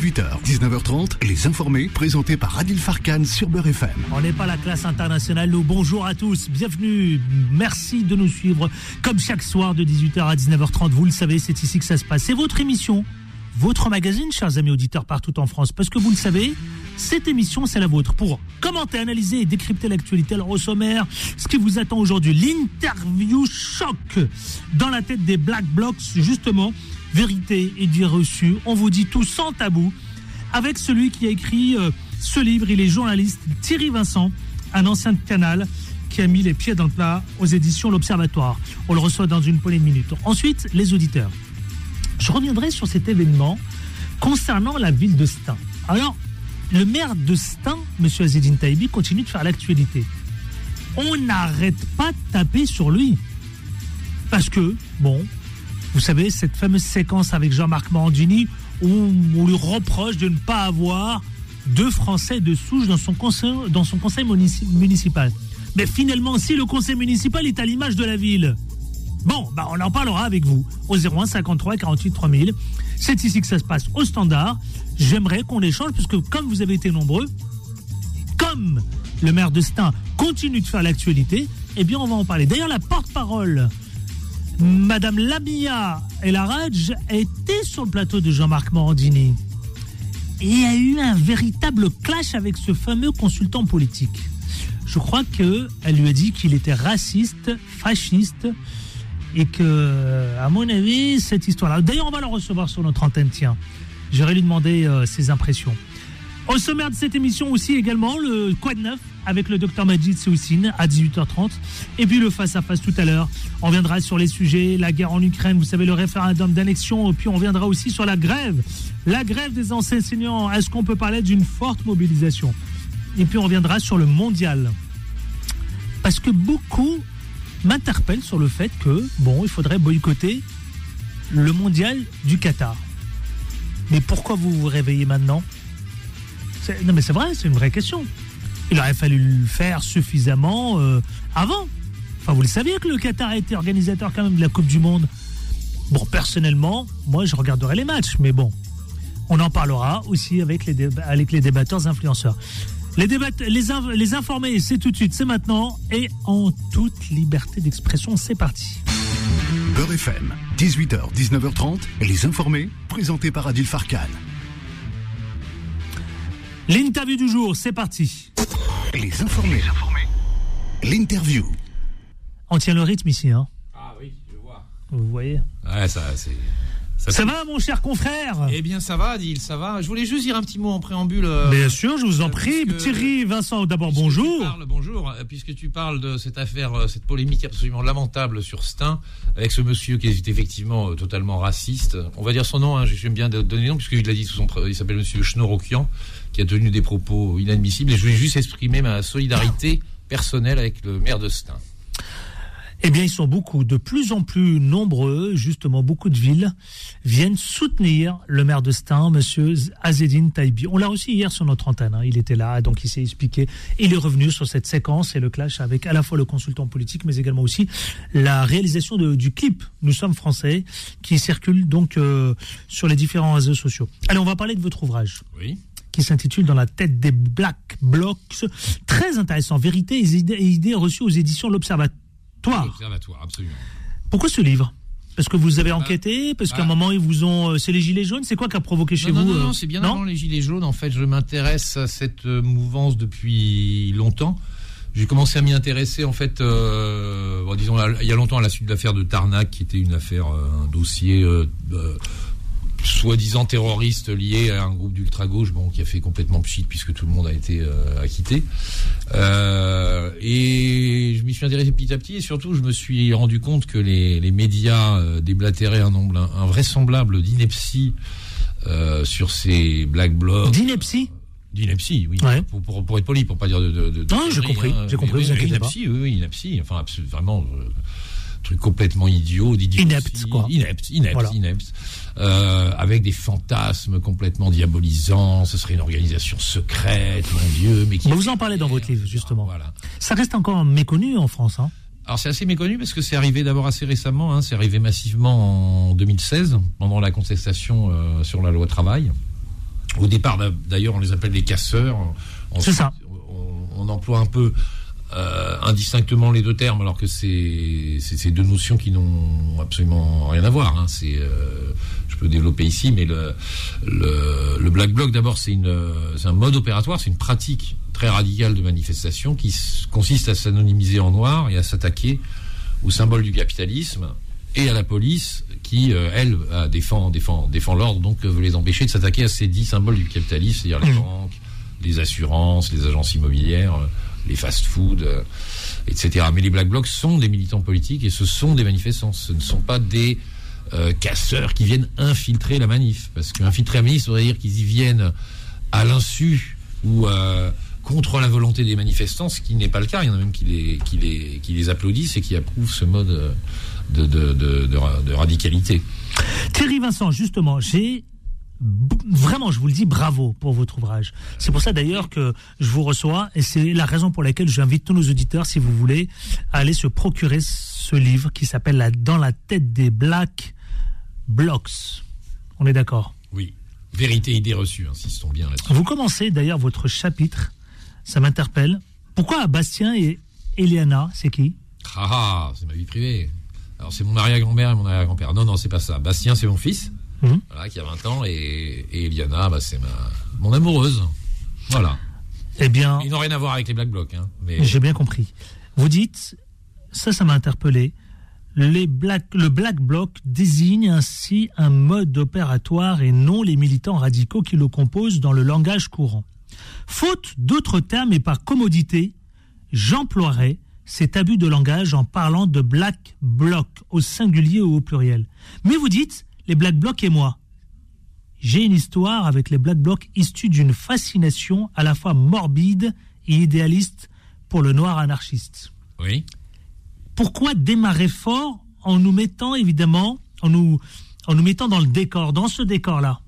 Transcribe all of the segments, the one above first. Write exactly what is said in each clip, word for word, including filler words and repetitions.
dix-huit heures, dix-neuf heures trente, Les Informés, présentés par Adil Farkan sur Beurre F M. On n'est pas la classe internationale, nous. Bonjour à tous, bienvenue, merci de nous suivre. Comme chaque soir de dix-huit heures à dix-neuf heures trente, vous le savez, c'est ici que ça se passe. C'est votre émission, votre magazine, chers amis auditeurs partout en France. Parce que vous le savez, cette émission, c'est la vôtre. Pour commenter, analyser et décrypter l'actualité. Alors au sommaire, ce qui vous attend aujourd'hui, l'interview choc dans la tête des Black Blocs, justement, vérité et dire reçu. On vous dit tout sans tabou, avec celui qui a écrit euh, ce livre. Il est journaliste, Thierry Vincent, un ancien de Canal, qui a mis les pieds dans le plat aux éditions L'Observatoire. On le reçoit dans une poignée de minutes. Ensuite, les auditeurs. Je reviendrai sur cet événement concernant la ville de Stein. Alors, le maire de Stein, M. Azzedine Taibi, continue de faire l'actualité. On n'arrête pas de taper sur lui. Parce que, bon, vous savez, cette fameuse séquence avec Jean-Marc Morandini où on lui reproche de ne pas avoir deux Français de souche dans son conseil, dans son conseil municipal. Mais finalement, si le conseil municipal est à l'image de la ville, bon, bah on en parlera avec vous au zéro un cinquante-trois quarante-huit trois mille. C'est ici que ça se passe au standard. J'aimerais qu'on échange parce que comme vous avez été nombreux, comme le maire de Stein continue de faire l'actualité, eh bien on va en parler. D'ailleurs, la porte-parole, Madame Lamia El Haraj, était sur le plateau de Jean-Marc Morandini et a eu un véritable clash avec ce fameux consultant politique. Je crois qu'elle lui a dit qu'il était raciste, fasciste, et que, à mon avis, cette histoire-là... D'ailleurs, on va le recevoir sur notre antenne, tiens. J'irai lui demander euh, ses impressions. Au sommaire de cette émission aussi, également, le Quoi de neuf avec le docteur Majid Seoussine à dix-huit heures trente. Et puis le face-à-face tout à l'heure. On viendra sur les sujets, la guerre en Ukraine, vous savez, le référendum d'annexion. Et puis on viendra aussi sur la grève. La grève des enseignants. Est-ce qu'on peut parler d'une forte mobilisation? Et puis on reviendra sur le mondial. Parce que beaucoup m'interpellent sur le fait que, bon, il faudrait boycotter le mondial du Qatar. Mais pourquoi vous vous réveillez maintenant? c'est, Non mais c'est vrai, c'est une vraie question. Il aurait fallu le faire suffisamment euh, avant. Enfin, vous le saviez que le Qatar a été organisateur quand même de la Coupe du Monde. Bon, personnellement, moi je regarderai les matchs, mais bon, on en parlera aussi avec les, déba- avec les débatteurs influenceurs. Les, débat- les, inv- les informés, c'est tout de suite, c'est maintenant, et en toute liberté d'expression, c'est parti. Beurre F M, dix-huit heures, dix-neuf heures trente, Les Informés, présentés par Adil Farkan. L'interview du jour, c'est parti. Les Informés. L'interview. On tient le rythme ici, hein. Ah oui, je vois. Vous voyez. Ouais, ça, c'est... Ça, ça va, mon cher confrère? Eh bien, ça va, Adil, ça va. Je voulais juste dire un petit mot en préambule. Euh, Bien sûr, je vous en prie. puisque, Thierry Vincent, d'abord, bonjour. Parles, bonjour. Puisque tu parles de cette affaire, cette polémique absolument lamentable sur Stein, avec ce monsieur qui est effectivement totalement raciste. On va dire son nom, hein, j'aime bien donner le nom, puisqu'il l'a dit sous son prénom. Il s'appelle monsieur Chnorokian, qui a tenu des propos inadmissibles. Et je voulais juste exprimer ma solidarité personnelle avec le maire de Stein. Eh bien, ils sont beaucoup, de plus en plus nombreux, justement, beaucoup de villes viennent soutenir le maire de Stein, monsieur Azzedine Taibi. On l'a reçu hier sur notre antenne, hein. Il était là, donc il s'est expliqué. Il est revenu sur cette séquence et le clash avec à la fois le consultant politique, mais également aussi la réalisation de, du clip « Nous sommes français » qui circule donc euh, sur les différents réseaux sociaux. Allez, on va parler de votre ouvrage. Oui. Qui s'intitule « Dans la tête des Black Blocs ». Très intéressant, vérité et idées, et idées reçues aux éditions L'Observatoire. L'Observatoire, absolument. Pourquoi ce livre? Parce que vous avez bah, enquêté? Parce bah, qu'à un moment, ils vous ont... Euh, c'est les Gilets jaunes? C'est quoi qui a provoqué chez non, vous? Non, non, euh, non, c'est bien non avant les Gilets jaunes. En fait, je m'intéresse à cette euh, mouvance depuis longtemps. J'ai commencé à m'y intéresser, en fait, euh, bon, disons, il y a longtemps, à la suite de l'affaire de Tarnac, qui était une affaire, euh, un dossier... Euh, euh, soi-disant terroriste lié à un groupe d'ultra-gauche, bon, qui a fait complètement pchit puisque tout le monde a été euh, acquitté. Euh, et je m'y suis intéressé petit à petit et surtout je me suis rendu compte que les, les médias euh, déblatéraient un nombre invraisemblable d'inepties euh, sur ces Black Blocs. D'inepties? D'ineptie, oui. Ouais. Pour, pour, pour être poli, pour pas dire de... de, de non, j'ai compris, hein, j'ai compris, oui, vous inquiétez pas. Ineptie, oui, oui, ineptie, enfin, vraiment... Euh, truc complètement idiot, inepte, quoi. Inepte, inepte, voilà. inepte. Euh, avec des fantasmes complètement diabolisants. Ce serait une organisation secrète, mon Dieu. Mais qui bah vous en parlez dans votre livre, justement. Voilà. Ça reste encore méconnu en France, hein. Alors c'est assez méconnu parce que c'est arrivé d'abord assez récemment, hein, c'est arrivé massivement en deux mille seize, pendant la contestation euh, sur la loi travail. Au départ, d'ailleurs, on les appelle les casseurs. Ensuite, c'est ça. On, on emploie un peu euh, indistinctement les deux termes, alors que c'est, c'est, c'est deux notions qui n'ont absolument rien à voir. Hein. C'est, euh, je peux développer ici, mais le, le, le Black Bloc, d'abord, c'est, une, c'est un mode opératoire, c'est une pratique très radicale de manifestation qui consiste à s'anonymiser en noir et à s'attaquer au symbole du capitalisme et à la police qui, euh, elle, euh, défend, défend, défend l'ordre, donc euh, veut les empêcher de s'attaquer à ces dix symboles du capitalisme, c'est-à-dire les mmh. banques, les assurances, les agences immobilières, euh, les fast-foods, euh, et cetera. Mais les Black Blocs sont des militants politiques et ce sont des manifestants. Ce ne sont pas des euh, casseurs qui viennent infiltrer la manif. Parce qu'infiltrer la manif, ça veut dire qu'ils y viennent à l'insu ou euh, contre la volonté des manifestants, ce qui n'est pas le cas. Il y en a même qui les, qui les, qui les applaudissent et qui approuvent ce mode euh, de, de, de, de, de radicalité. Thierry Vincent, justement, j'ai vraiment, je vous le dis, bravo pour votre ouvrage. C'est pour ça d'ailleurs que je vous reçois et c'est la raison pour laquelle j'invite tous nos auditeurs, si vous voulez, à aller se procurer ce livre qui s'appelle la, Dans la tête des Black Blocs. On est d'accord? Oui. Vérité, idée reçue, insistons bien là-dessus. Vous commencez d'ailleurs votre chapitre, ça m'interpelle. Pourquoi Bastien et Eliana, c'est qui? Ah ah, c'est ma vie privée. Alors c'est mon arrière-grand-mère et mon arrière-grand-père. Non, non, c'est pas ça. Bastien, c'est mon fils. Mmh. Voilà, qui a vingt ans, et, et Eliana, bah, c'est ma, mon amoureuse. Voilà. Eh bien. Ils n'ont rien à voir avec les Black Blocs. Hein, mais... J'ai bien compris. Vous dites, ça, ça m'a interpellé. Les Black, le Black Bloc désigne ainsi un mode opératoire et non les militants radicaux qui le composent dans le langage courant. Faute d'autres termes et par commodité, j'emploierai cet abus de langage en parlant de Black Bloc au singulier ou au pluriel. Mais vous dites, les Black Blocs et moi. J'ai une histoire avec les Black Blocs issue d'une fascination à la fois morbide et idéaliste pour le noir anarchiste. Oui. Pourquoi démarrer fort en nous mettant, évidemment, en nous, en nous mettant dans le décor, dans ce décor-là?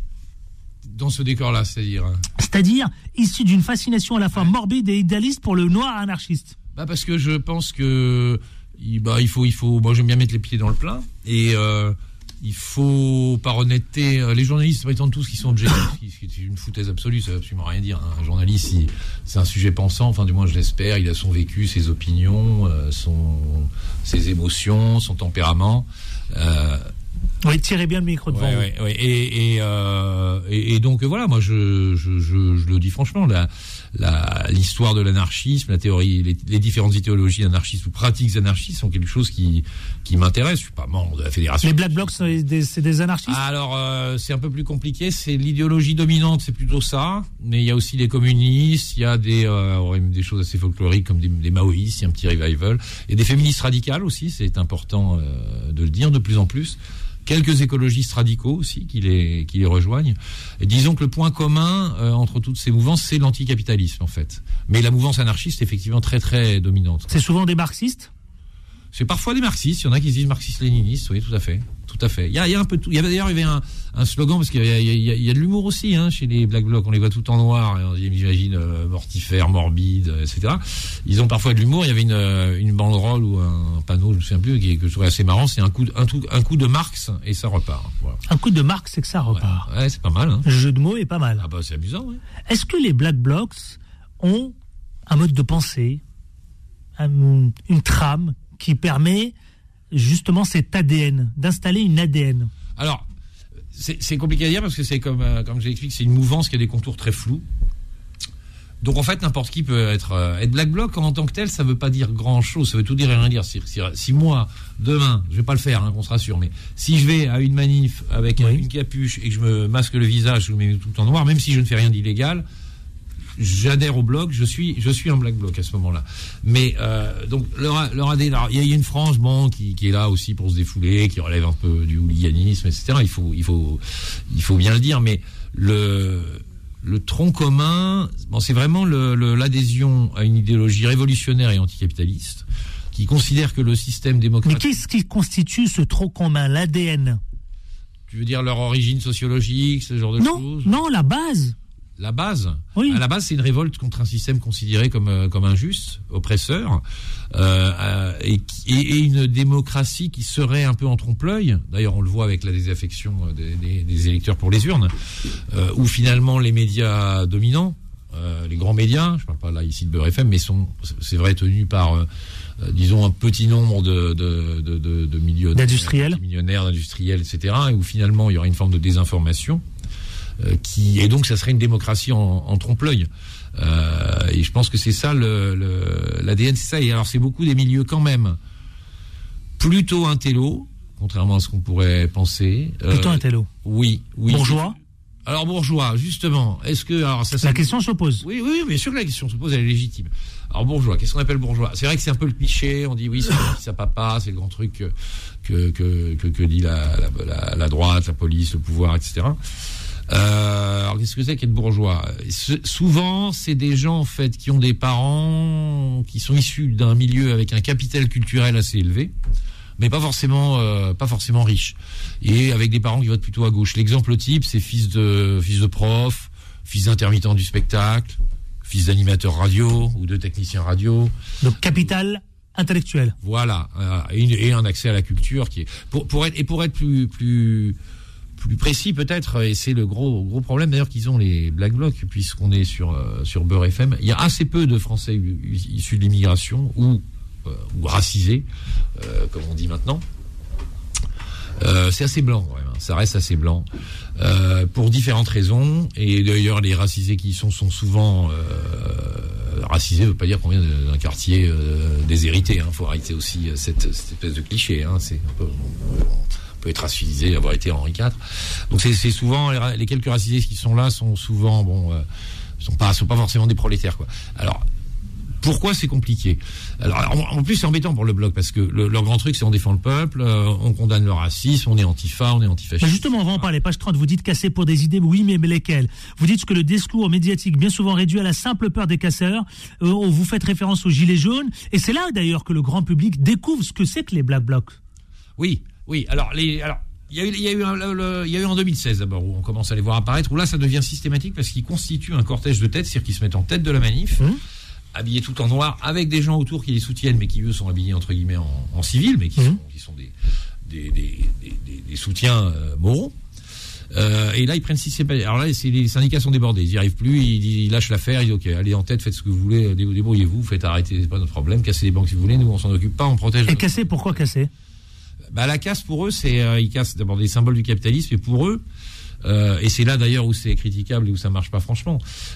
Dans ce décor-là, c'est-à-dire C'est-à-dire issu d'une fascination à la fois ouais. morbide et idéaliste pour le noir anarchiste. Bah parce que je pense que bah, il faut, il faut, moi j'aime bien mettre les pieds dans le plat et euh, il faut, par honnêteté, les journalistes prétendent tous qu'ils sont objectifs, c'est une foutaise absolue, ça veut absolument rien dire. Un journaliste, il, c'est un sujet pensant, enfin du moins je l'espère, il a son vécu, ses opinions, euh, son, ses émotions, son tempérament. Euh, Oui, tirez bien le micro devant ouais, vous. Ouais, ouais. Et, et, euh, et, et donc voilà, moi je, je, je, je le dis franchement, la, la, l'histoire de l'anarchisme, la théorie, les, les différentes idéologies anarchistes ou pratiques anarchistes sont quelque chose qui, qui m'intéresse. Je suis pas membre de la fédération. Les Black Blocs, c'est des, c'est des anarchistes? Alors euh, c'est un peu plus compliqué. C'est l'idéologie dominante, c'est plutôt ça. Mais il y a aussi les communistes, il y a des, euh, des choses assez folkloriques comme des, des maoïstes, il y a un petit revival. Il y a des féministes radicales aussi, c'est important euh, de le dire de plus en plus. Quelques écologistes radicaux aussi qui les, qui les rejoignent. Et disons que le point commun euh, entre toutes ces mouvances, c'est l'anticapitalisme en fait. Mais la mouvance anarchiste est effectivement très très dominante. C'est souvent des marxistes? C'est parfois des marxistes, il y en a qui se disent marxistes-léninistes, oui, tout à fait. Tout à fait. Il y a, il y a un peu tout. Il y avait d'ailleurs il y avait un, un slogan, parce qu'il y a, il y a, il y a de l'humour aussi hein, chez les Black Blocs. On les voit tout en noir, et on imagine euh, mortifères, morbides, et cetera. Ils ont parfois de l'humour. Il y avait une, une banderole ou un panneau, je ne me souviens plus, qui, que je trouvais assez marrant. C'est un coup, un, tout, un coup de Marx et ça repart. Voilà. Un coup de Marx et que ça repart. Ouais, ouais c'est pas mal. Hein. Le jeu de mots est pas mal. Ah bah c'est amusant. Ouais. Est-ce que les Black Blocs ont un mode de pensée, un, une trame qui permet justement cet A D N, d'installer une A D N? Alors, c'est, c'est compliqué à dire parce que c'est comme, euh, comme je l'explique, c'est une mouvance qui a des contours très flous. Donc en fait, n'importe qui peut être, euh, être Black Bloc en tant que tel, ça veut pas dire grand-chose, ça veut tout dire et rien dire. Si, si, si moi, demain, je vais pas le faire, hein, qu'on se rassure, mais si je vais à une manif avec oui. une capuche et que je me masque le visage, je me mets tout en noir, même si je ne fais rien d'illégal, j'adhère au bloc, je suis, je suis un Black Bloc à ce moment-là. Mais euh, donc leur, leur A D N, il y a une frange bon qui, qui est là aussi pour se défouler, qui relève un peu du hooliganisme, et cetera. Il faut, il faut, il faut bien le dire. Mais le, le tronc commun, bon, c'est vraiment le, le, l'adhésion à une idéologie révolutionnaire et anticapitaliste, qui considère que le système démocratique. Mais qu'est-ce qui constitue ce tronc commun, l'A D N? Tu veux dire leur origine sociologique, ce genre de non, choses? Non, la base. la base, oui. à la base, c'est une révolte contre un système considéré comme euh, comme injuste, oppresseur, euh, euh, et, et, et une démocratie qui serait un peu en trompe-l'œil. D'ailleurs, on le voit avec la désaffection des, des, des électeurs pour les urnes, euh, où finalement les médias dominants, euh, les grands médias, je parle pas là ici de Beurre F M, mais sont, c'est vrai, tenus par euh, Euh, disons un petit nombre de, de, de, de, de millionnaires, d'industriels, millionnaires, d'industriels, et cetera, et où finalement il y aura une forme de désinformation, euh, qui et donc ça serait une démocratie en, en trompe-l'œil. Euh, et je pense que c'est ça le, le, l'A D N, c'est ça. Et alors c'est beaucoup des milieux quand même plutôt intello, contrairement à ce qu'on pourrait penser. Plutôt euh, intello. Oui, oui. Bourgeois. Alors bourgeois, justement, est-ce que alors ça, ça la question se pose. Oui, oui, bien sûr que la question se pose, elle est légitime. Alors bourgeois, qu'est-ce qu'on appelle bourgeois ? C'est vrai que c'est un peu le cliché. On dit oui, c'est ça papa, c'est le grand truc que que que que, que dit la, la la la droite, la police, le pouvoir, et cetera. Euh, alors qu'est-ce que c'est qu'être bourgeois ? Souvent, c'est des gens en fait qui ont des parents qui sont issus d'un milieu avec un capital culturel assez élevé, mais pas forcément euh, pas forcément riche, et avec des parents qui votent plutôt à gauche. L'exemple type, c'est fils de fils de prof, fils d'intermittent du spectacle, fils d'animateur radio ou de technicien radio. Donc capital intellectuel. Voilà, euh, et, et un accès à la culture qui est pour pour être et pour être plus plus plus précis peut-être, et c'est le gros gros problème d'ailleurs qu'ils ont les Black Blocs, puisqu'on est sur euh, sur Beurre F M. Il y a assez peu de Français issus de l'immigration ou Euh, ou racisés, euh, comme on dit maintenant. Euh, c'est assez blanc, ouais, ça reste assez blanc, euh, pour différentes raisons. Et d'ailleurs, les racisés qui y sont sont souvent euh, racisés. Veut pas dire qu'on vient d'un quartier euh, déshérité. Hein. Faut arrêter aussi cette, cette espèce de cliché. Hein. C'est un peu, on peut être racisé, avoir été Henri quatre. Donc c'est, c'est souvent les, les quelques racisés qui sont là sont souvent bon, euh, sont pas sont pas forcément des prolétaires, quoi. Alors pourquoi c'est compliqué ? Alors, en plus, c'est embêtant pour le bloc, parce que le, leur grand truc, c'est on défend le peuple, euh, on condamne le racisme, on est antifa, on est antifasciste. Mais justement, on va en parler. Page trente, vous dites casser pour des idées, oui, mais lesquelles ? Vous dites que le discours médiatique, bien souvent réduit à la simple peur des casseurs, euh, vous faites référence aux gilets jaunes, et c'est là, d'ailleurs, que le grand public découvre ce que c'est que les Black Blocs. Oui, oui. Alors, les... Alors... Il y a eu, il y a eu, un, le, il y a eu en deux mille seize d'abord, où on commence à les voir apparaître, où là ça devient systématique parce qu'ils constituent un cortège de tête, c'est-à-dire qu'ils se mettent en tête de la manif, mmh. habillés tout en noir, avec des gens autour qui les soutiennent, mais qui eux sont habillés entre guillemets en, en civil, mais qui mmh. sont, qui sont des, des, des, des, des soutiens euh, moraux. Euh, et là ils prennent systématiquement. Alors là c'est, les syndicats sont débordés, ils n'y arrivent plus, ils, ils lâchent l'affaire, ils disent ok, allez en tête, faites ce que vous voulez, débrouillez-vous, faites arrêter, c'est pas notre problème, cassez les banques si vous voulez, nous on s'en occupe pas, on protège. Et casser, pourquoi casser ? Bah la casse pour eux, c'est euh, ils cassent d'abord des symboles du capitalisme, et pour eux, euh, et c'est là d'ailleurs où c'est critiquable et où ça marche pas franchement,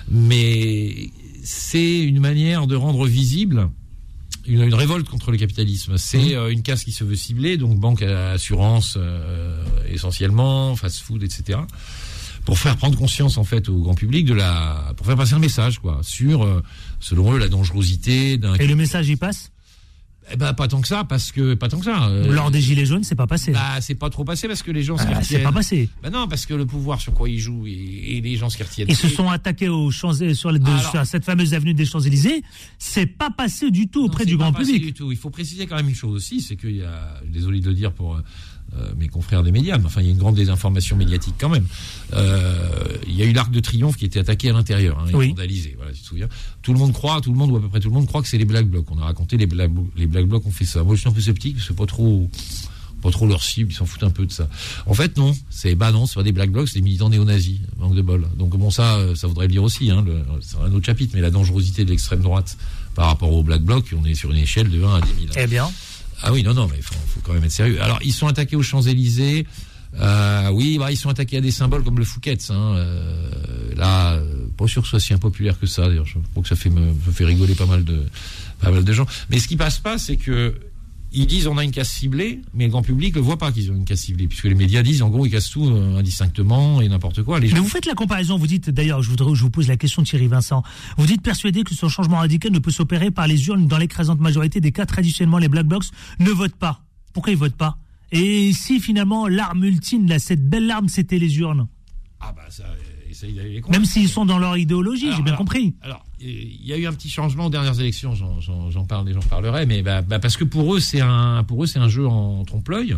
mais c'est une manière de rendre visible une, une révolte contre le capitalisme. C'est euh, une casse qui se veut cibler, donc banque, assurance euh, essentiellement, fast-food, et cetera, pour faire prendre conscience en fait au grand public de la, pour faire passer un message quoi sur, euh, selon eux, la dangerosité d'un. Et le message y passe ? Eh ben pas tant que ça, parce que pas tant que ça. Euh, Lors des gilets jaunes, c'est pas passé. Bah c'est pas trop passé parce que les gens se ah, c'est pas passé. Bah non, parce que le pouvoir sur quoi ils jouent et, et les gens se retiennent. Ils se sont attaqués aux champs sur, les, Alors, sur cette fameuse avenue des Champs-Élysées. C'est pas passé du tout auprès non, du grand pas public. Passé du tout. Il faut préciser quand même une chose aussi, c'est qu'il y a, désolé de le dire pour euh, mes confrères des médias, mais enfin il y a une grande désinformation médiatique quand même. Euh, il y a eu l'Arc de Triomphe qui était attaqué à l'intérieur, hein, et oui. vandalisé. Voilà, tu te souviens. Tout le monde croit, tout le monde ou à peu près tout le monde croit que c'est les Black Blocs. On a raconté les Black, les Black Blocs ont fait ça. Moi je suis un peu sceptique parce que c'est pas trop, pas trop leur cible. Ils s'en foutent un peu de ça. En fait non, c'est bah non, c'est pas des Black Blocs, c'est des militants néo-nazis. Manque de bol. Donc bon ça, ça voudrait le dire aussi. Hein, le, c'est un autre chapitre, mais la dangerosité de l'extrême droite par rapport aux Black Blocs, on est sur une échelle de un à dix mille. Eh bien. Ah oui, non, non, mais il faut, faut quand même être sérieux. Alors, ils sont attaqués aux Champs-Élysées. Euh, oui, bah, ils sont attaqués à des symboles comme le Fouquet's. Hein. Euh, là, euh, pas sûr que ce soit si impopulaire que ça. D'ailleurs, je crois que ça fait me, me fait rigoler pas mal de, pas mal de gens. Mais ce qui passe pas, c'est que ils disent on a une casse ciblée, mais le grand public ne voit pas qu'ils ont une casse ciblée, puisque les médias disent en gros ils cassent tout euh, indistinctement et n'importe quoi. Les gens... Mais vous faites la comparaison, vous dites d'ailleurs, je voudrais, je vous pose la question Thierry Vincent, vous dites persuadé que ce changement radical ne peut s'opérer par les urnes dans l'écrasante majorité des cas traditionnellement les Black Blocs ne votent pas. Pourquoi ils votent pas ? Et si finalement l'arme ultime, là, cette belle arme, c'était les urnes ? Ah bah ça, essaye d'aller les convaincre. Même s'ils sont dans leur idéologie, alors, j'ai bien alors, compris. Alors. il y a eu un petit changement aux dernières élections, j'en, j'en, j'en parle et j'en parlerai, mais bah, bah parce que pour eux c'est un pour eux c'est un jeu en trompe-l'œil.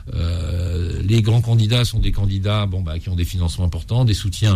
Euh, les grands candidats sont des candidats bon bah qui ont des financements importants, des soutiens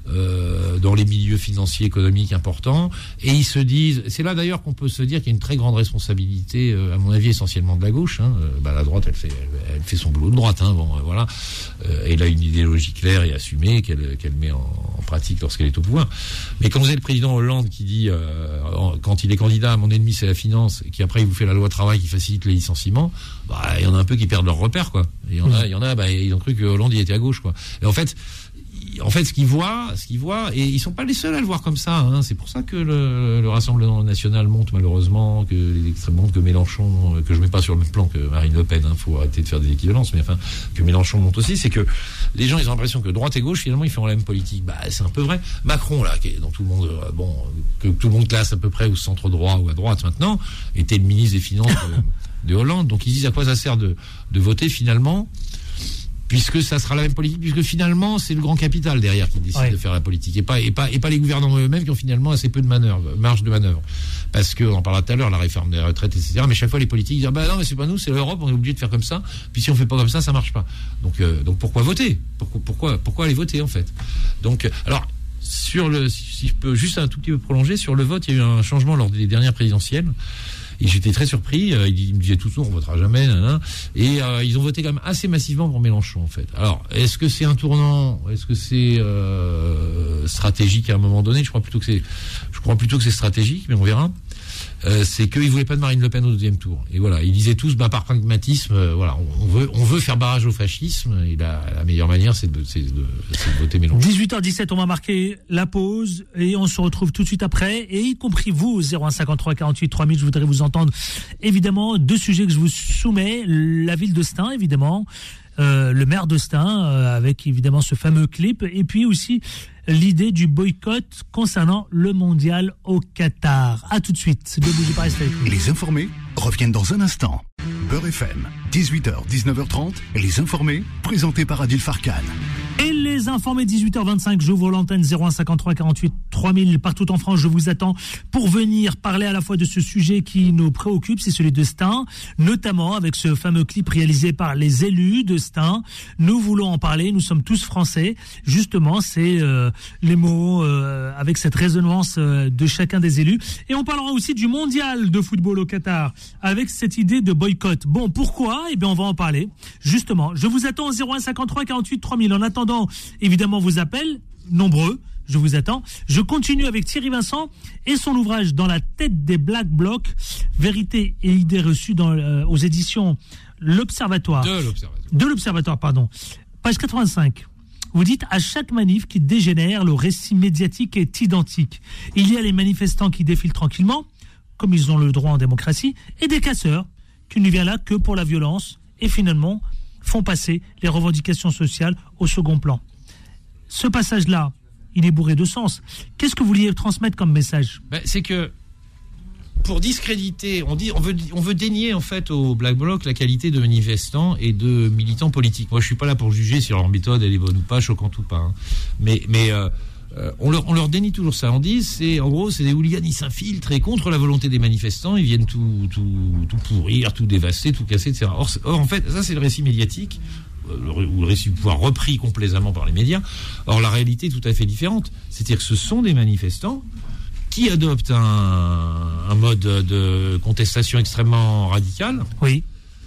euh, dans les milieux financiers économiques importants, et ils se disent, c'est là d'ailleurs qu'on peut se dire qu'il y a une très grande responsabilité, euh, à mon avis essentiellement de la gauche. Hein. Euh, bah, la droite elle fait elle, elle fait son boulot de droite, hein, bon euh, voilà, euh, elle a une idéologie claire et assumée qu'elle qu'elle met en, en pratique lorsqu'elle est au pouvoir. Mais quand vous êtes le président Hollande qui dit, euh, quand il est candidat, mon ennemi c'est la finance, et qui après il vous fait la loi travail qui facilite les licenciements, bah il y en a un peu qui perdent leur repère, quoi. Il y en a, il y en a, bah ils ont cru que Hollande il était à gauche, quoi. Et en fait, en fait, ce qu'ils voient, ce qu'ils voient, et ils sont pas les seuls à le voir comme ça. Hein. C'est pour ça que le, le Rassemblement national monte malheureusement, que les extrêmes montent, que Mélenchon, que je mets pas sur le même plan que Marine Le Pen. Hein, faut arrêter de faire des équivalences, mais enfin que Mélenchon monte aussi. C'est que les gens ils ont l'impression que droite et gauche finalement ils font la même politique. Bah c'est un peu vrai. Macron là, qui est dans tout le monde, euh, bon, que tout le monde classe à peu près au centre droit ou à droite maintenant, était le ministre des Finances de, de Hollande. Donc ils disent à quoi ça sert de, de voter finalement, puisque ça sera la même politique, puisque finalement c'est le grand capital derrière qui décide ouais. de faire la politique, et pas et pas et pas les gouvernants eux-mêmes qui ont finalement assez peu de manœuvre, marge de manœuvre, parce que on en parlera tout à l'heure, la réforme des retraites, et cetera. Mais chaque fois les politiques disent ah bah non mais c'est pas nous, c'est l'Europe, on est obligé de faire comme ça. Puis si on fait pas comme ça, ça marche pas. Donc euh, donc pourquoi voter pourquoi pourquoi pourquoi aller voter en fait. Donc alors sur le si je peux juste un tout petit peu prolonger sur le vote, il y a eu un changement lors des dernières présidentielles. Et j'étais très surpris. Euh, ils me disaient tous non, on votera jamais. Nanana. Et euh, ils ont voté quand même assez massivement pour Mélenchon, en fait. Alors, est-ce que c'est un tournant? Est-ce que c'est euh, stratégique à un moment donné? Je crois plutôt que c'est. Je crois plutôt que c'est stratégique, mais on verra. Euh, c'est qu'ils voulaient pas de Marine Le Pen au deuxième tour. Et voilà, ils disaient tous, bah par pragmatisme, euh, voilà, on, on veut, on veut faire barrage au fascisme. Et la, la meilleure manière, c'est de, c'est de, c'est de voter Mélenchon. dix-huit heures dix-sept, on va marquer la pause et on se retrouve tout de suite après. Et y compris vous, zéro un cinquante-trois quarante-huit trois mille, je voudrais vous entendre. Évidemment, deux sujets que je vous soumets: la ville de Stein, évidemment, euh, le maire de Stein, euh, avec évidemment ce fameux clip, et puis aussi l'idée du boycott concernant le mondial au Qatar. À tout de suite. Ne bougez pas, restez avec nous. Les informés reviennent dans un instant. Beurre F M, dix-huit heures, dix-neuf heures trente, les informés, présentés par Adil Farkan. Et les informés, dix-huit heures vingt-cinq, j'ouvre l'antenne zéro un cinquante-trois quarante-huit trois mille partout en France. Je vous attends pour venir parler à la fois de ce sujet qui nous préoccupe, c'est celui de Stein, notamment avec ce fameux clip réalisé par les élus de Stein. Nous voulons en parler, nous sommes tous français. Justement, c'est euh, les mots euh, avec cette résonance euh, de chacun des élus. Et on parlera aussi du mondial de football au Qatar avec cette idée de boycott. Bon, pourquoi? Eh bien, on va en parler. Justement, je vous attends au zéro un cinquante-trois quarante-huit trois mille. En attendant, évidemment, vos appels, nombreux, je vous attends. Je continue avec Thierry Vincent et son ouvrage Dans la tête des Black Blocs, vérité et idées reçues dans, euh, aux éditions L'Observatoire. De l'Observatoire. De l'Observatoire, pardon. Page quatre-vingt-cinq. Vous dites, à chaque manif qui dégénère, le récit médiatique est identique. Il y a les manifestants qui défilent tranquillement, comme ils ont le droit en démocratie, et des casseurs qui ne viennent là que pour la violence et finalement font passer les revendications sociales au second plan. Ce passage-là, il est bourré de sens. Qu'est-ce que vous vouliez transmettre comme message? Ben, c'est que pour discréditer, on dit, on veut, on veut dénier en fait au Black Bloc la qualité de manifestants et de militants politiques. Moi, je suis pas là pour juger si leur méthode elle est bonne ou pas, choquante ou pas. Hein. Mais, mais euh, euh, on leur, on leur dénie toujours ça. On dit, c'est en gros, c'est des hooligans, ils s'infiltrent et contre la volonté des manifestants, ils viennent tout, tout, tout pourrir, tout dévaster, tout casser, et cetera. Or, or en fait, ça c'est le récit médiatique, ou le récit du pouvoir repris complaisamment par les médias. Or, la réalité est tout à fait différente. C'est-à-dire que ce sont des manifestants qui adoptent un, un mode de contestation extrêmement radical. Oui.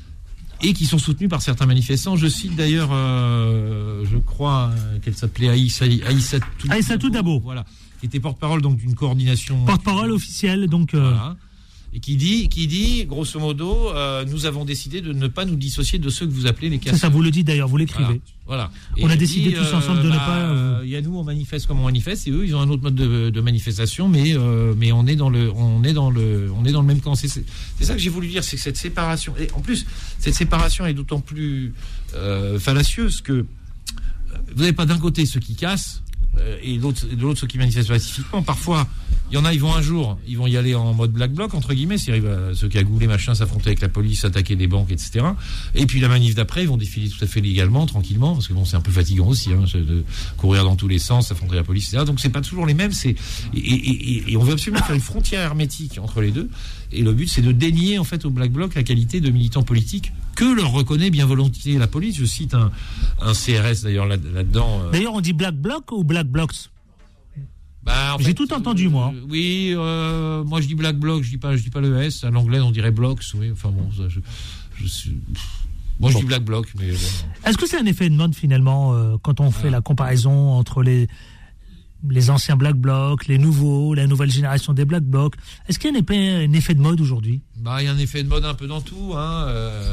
Et qui sont soutenus par certains manifestants. Je cite d'ailleurs, euh, je crois qu'elle s'appelait Aïssa, Aïssatou, Aïssatou Dabo. Voilà. Qui était porte-parole donc d'une coordination. Porte-parole officielle, donc. Euh... Voilà. Et qui dit, qui dit, grosso modo, euh, nous avons décidé de ne pas nous dissocier de ceux que vous appelez les casseurs. Ça, ça vous le dit d'ailleurs, vous l'écrivez. Voilà. voilà. On a décidé dit, tous ensemble de euh, ne bah, pas. Il y a nous, on manifeste comme on manifeste, et eux, ils ont un autre mode de, de manifestation, mais euh, mais on est dans le, on est dans le, on est dans le même camp. C'est, c'est, c'est ça que j'ai voulu dire, c'est que cette séparation, et en plus, cette séparation est d'autant plus euh, fallacieuse que vous n'avez pas d'un côté ceux qui cassent. Et d'autres, de l'autre ceux qui manifestent pacifiquement. Parfois, Il y en a, ils vont un jour, ils vont y aller en mode black bloc, entre guillemets, c'est-à-dire ceux qui cagoulés, machin, s'affronter avec la police, attaquer des banques, et cetera. Et puis la manif d'après, ils vont défiler tout à fait légalement, tranquillement, parce que bon, c'est un peu fatigant aussi, hein, de courir dans tous les sens, s'affronter la police, et cetera. Donc c'est pas toujours les mêmes, c'est, et, et, et, et on veut absolument faire une frontière hermétique entre les deux. Et le but, c'est de dénier, en fait, au black bloc la qualité de militants politiques que leur reconnaît bien volontiers la police. Je cite un, un C R S, d'ailleurs, là, là-dedans. Euh... D'ailleurs, on dit black bloc ou black blocs? Bah, en J'ai fait, tout entendu, euh, moi. Oui, euh, moi je dis black bloc, je dis pas, je dis pas le S. À l'anglais, on dirait blocks. Oui, enfin bon, ça, je, je suis. Moi, bon. Je dis black bloc, mais. Bon. Est-ce que c'est un effet de mode finalement euh, quand on fait ah. la comparaison entre les les anciens black blocs, les nouveaux, la nouvelle génération des black blocs? Est-ce qu'il y a un effet, un effet de mode aujourd'hui? Bah, il y a un effet de mode un peu dans tout, hein. Euh,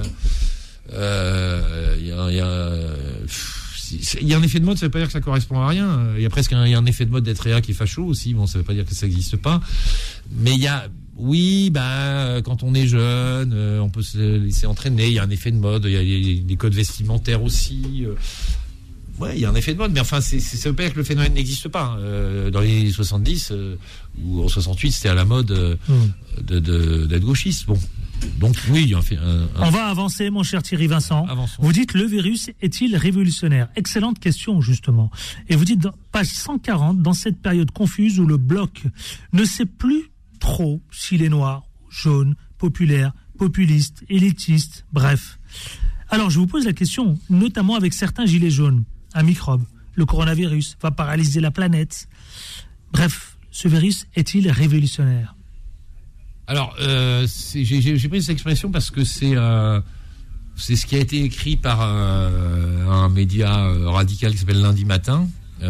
euh, il y a, il y a pff, il y a un effet de mode, ça veut pas dire que ça correspond à rien. Il y a presque un, il y a un effet de mode d'être réac et facho aussi. Bon, ça veut pas dire que ça n'existe pas. Mais il y a, oui, bah, quand on est jeune, on peut se laisser entraîner. Il y a un effet de mode. Il y a les, les codes vestimentaires aussi. Ouais, il y a un effet de mode. Mais enfin, c'est, c'est, ça veut pas dire que le phénomène n'existe pas. Euh, dans les soixante-dix euh, ou en soixante-huit, c'était à la mode euh, mmh. de, de, d'être gauchiste. Bon. Donc oui, il y a un fait. Un, un... On va avancer, mon cher Thierry Vincent. Avançons. Vous dites, le virus est-il révolutionnaire? Excellente question, justement. Et vous dites, dans, page cent quarante, dans cette période confuse où le bloc ne sait plus trop s'il est noir, jaune, populaire, populiste, élitiste, bref. Alors, je vous pose la question, notamment avec certains gilets jaunes. Un microbe, le coronavirus, va paralyser la planète. Bref, ce virus est-il révolutionnaire? Alors, euh, c'est, j'ai, j'ai pris cette expression parce que c'est, euh, c'est ce qui a été écrit par euh, un média radical qui s'appelle Lundi Matin,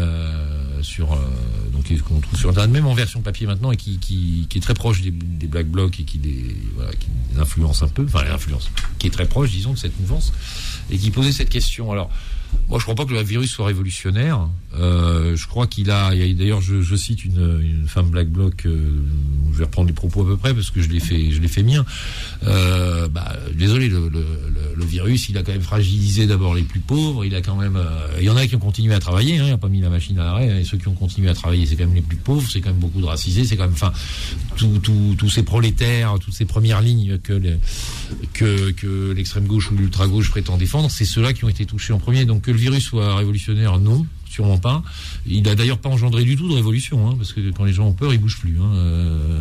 euh, sur, euh, donc qu'on trouve sur Internet, même en version papier maintenant, et qui, qui, qui est très proche des, des Black Blocs et qui les, voilà, qui les influence un peu, enfin les influence, qui est très proche, disons, de cette mouvance, et qui posait cette question. Alors, moi, je crois pas que le virus soit révolutionnaire. Euh, je crois qu'il a, il y a d'ailleurs, je, je cite une, une femme Black Bloc. Euh, je vais reprendre les propos à peu près parce que je l'ai fait, je l'ai fait mien. Euh, bah, désolé, le, le, le virus, il a quand même fragilisé d'abord les plus pauvres. Il a quand même, euh, il y en a qui ont continué à travailler. Hein, il n'a pas mis la machine à l'arrêt. Hein, et ceux qui ont continué à travailler, c'est quand même les plus pauvres. C'est quand même beaucoup de racisés. C'est quand même, enfin, tous tout, tout ces prolétaires, toutes ces premières lignes que, les, que, que l'extrême gauche ou l'ultra gauche prétend défendre, c'est ceux-là qui ont été touchés en premier. Donc que le virus soit révolutionnaire, non, sûrement pas. Il a d'ailleurs pas engendré du tout de révolution, hein, parce que quand les gens ont peur, ils bougent plus. Hein, euh,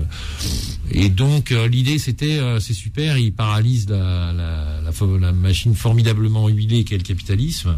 et donc euh, l'idée, c'était, euh, c'est super, il paralyse la, la, la, la machine formidablement huilée qu'est le capitalisme.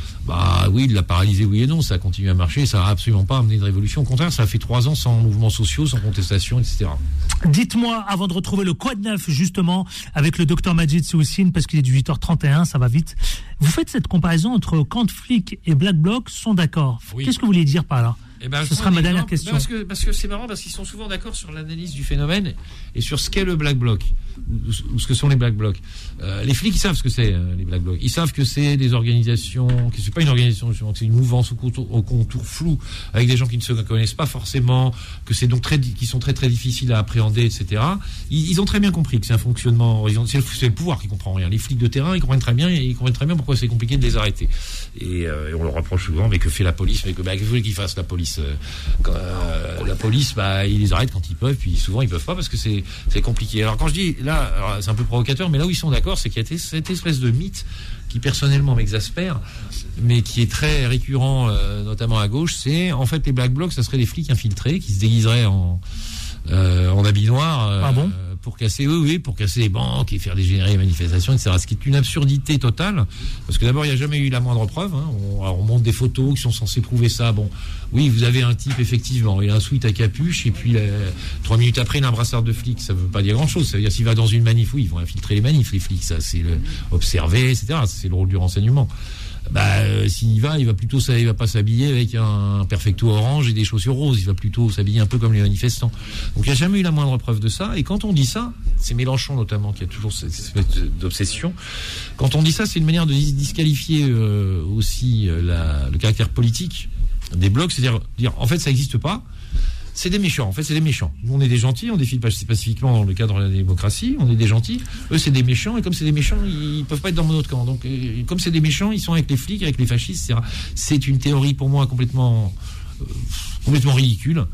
Bah oui, il l'a paralysé, oui et non, ça a continué à marcher, ça n'a absolument pas amené de révolution. Au contraire, ça a fait trois ans sans mouvements sociaux, sans contestation, et cetera. Dites-moi, avant de retrouver le Quoi de neuf, justement, avec le docteur Majid Soussine, parce qu'il est dix-huit heures trente et un, ça va vite. Vous faites cette comparaison entre quand flics et Black Bloc sont d'accord. Oui. Qu'est-ce que vous voulez dire par là? Eh ben, ce sera ma dernière question. Parce que, parce que c'est marrant, parce qu'ils sont souvent d'accord sur l'analyse du phénomène et sur ce qu'est le Black Bloc, ou, ou ce que sont les Black Blocs. Euh, les flics, ils savent ce que c'est, euh, les Black Blocs. Ils savent que c'est des organisations, que c'est pas une organisation, c'est une mouvance au contour, au contour flou, avec des gens qui ne se connaissent pas forcément, que c'est donc très, qui sont très très difficiles à appréhender, et cetera. Ils, ils ont très bien compris que c'est un fonctionnement, c'est le, c'est le pouvoir qui comprend rien. Les flics de terrain, ils comprennent très bien, ils comprennent très bien pourquoi c'est compliqué de les arrêter. Et, euh, et on leur reproche souvent, mais que fait la police, mais que, bah, que veut qu'ils fassent la police? Quand, euh, la police, bah, ils les arrêtent quand ils peuvent, puis souvent ils peuvent pas parce que c'est, c'est compliqué. Alors quand je dis, là, alors, c'est un peu provocateur, mais là où ils sont d'accord, c'est qu'il y a cette espèce de mythe qui personnellement m'exaspère, mais qui est très récurrent, euh, notamment à gauche, c'est en fait les Black Blocs, ça serait des flics infiltrés qui se déguiseraient en, euh, en habit noir. Euh, ah bon? Pour casser, oui, oui, pour casser les banques et faire dégénérer les manifestations, et cetera. Ce qui est une absurdité totale, parce que d'abord, il n'y a jamais eu la moindre preuve. Hein. On, alors, on montre des photos qui sont censées prouver ça. Bon, oui, vous avez un type, effectivement, il a un sweat à capuche, et puis là, trois minutes après, il a un brassard de flic. Ça ne veut pas dire grand-chose. Ça veut dire s'il va dans une manif, oui, ils vont infiltrer les manifs, les flics. Ça, c'est le, observer, et cetera. C'est le rôle du renseignement. Bah, euh, s'il va, il va plutôt, ça, il va pas s'habiller avec un perfecto orange et des chaussures roses. Il va plutôt s'habiller un peu comme les manifestants. Donc, il n'y a jamais eu la moindre preuve de ça. Et quand on dit ça, c'est Mélenchon notamment qui a toujours cette espèce d'obsession. Quand on dit ça, c'est une manière de disqualifier euh, aussi euh, la, le caractère politique des blocs. C'est-à-dire, dire, en fait, ça n'existe pas. C'est des méchants, en fait, c'est des méchants. Nous, on est des gentils, on défile pacifiquement dans le cadre de la démocratie, on est des gentils. Eux, c'est des méchants, et comme c'est des méchants, ils peuvent pas être dans mon autre camp. Donc, euh, comme c'est des méchants, ils sont avec les flics, avec les fascistes, et cetera. C'est une théorie, pour moi, complètement, euh, complètement ridicule.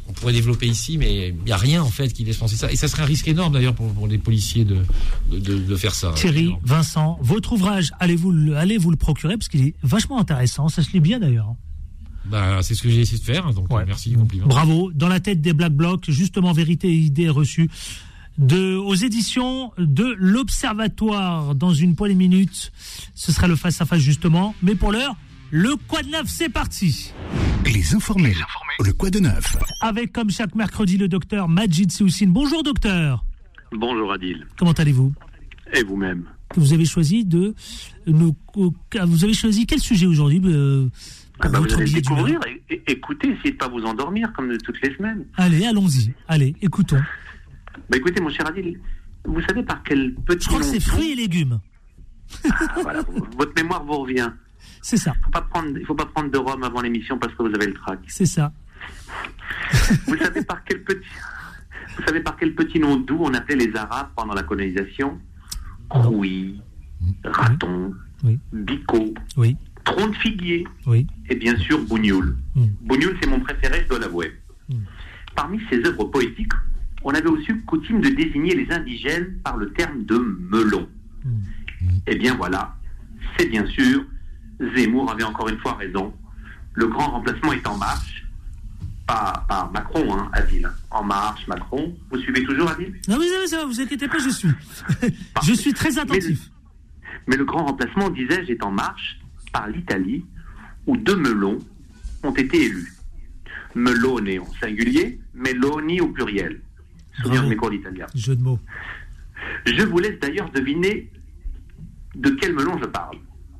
on pourrait développer ici, mais il n'y a rien en fait qui laisse penser ça. Et ça serait un risque énorme d'ailleurs pour, pour les policiers de, de, de, de faire ça. Thierry, Vincent, votre ouvrage, allez vous, le, allez vous le procurer parce qu'il est vachement intéressant. Ça se lit bien d'ailleurs. Bah, c'est ce que j'ai essayé de faire, donc ouais. Merci du compliment. Bravo. Dans la tête des Black Blocs, justement, vérité et idées reçues. De, aux éditions de l'Observatoire. Dans une poignée de minutes, ce sera le face-à-face justement. Mais pour l'heure, le Quoi de neuf, c'est parti. Les informés, le Quoi de neuf. Avec, comme chaque mercredi, le docteur Majid Seoussine. Bonjour docteur. Bonjour Adil. Comment allez-vous? Et vous-même? Vous avez choisi de nous, vous avez choisi quel sujet aujourd'hui euh, ah bah vous allez découvrir, et, écoutez, essayez de ne pas vous endormir comme de toutes les semaines. Allez, allons-y. Allez, écoutons. Bah écoutez mon cher Adil, vous savez par quel petit... Je crois que c'est fruits et légumes. Ah, voilà, votre mémoire vous revient. C'est ça. Faut pas prendre, il ne faut pas prendre de rhum avant l'émission parce que vous avez le trac. C'est ça. Vous savez par quel petit, vous savez par quel petit nom doux on appelait les Arabes pendant la colonisation? Rouille, raton, oui. Bico, oui. Tronc de figuier, oui. Et bien sûr Bougnoul. Mm. Bougnoul, c'est mon préféré, je dois l'avouer. Mm. Parmi ces œuvres poétiques, on avait aussi coutume de désigner les indigènes par le terme de melon. Mm. Eh bien voilà, c'est bien sûr, Zemmour avait encore une fois raison. Le grand remplacement est en marche. Pas, pas Macron, hein, Adil. En marche, Macron. Vous suivez toujours, Adil? Non, vous savez, ça va, vous inquiétez pas, je suis. je suis très attentif. Mais le, mais le grand remplacement, disais-je, est en marche par l'Italie, où deux melons ont été élus. Melone au singulier, meloni au pluriel. Souvenir de mes cours d'italien. Jeu de mots. Je vous laisse d'ailleurs deviner de quel melon je parle.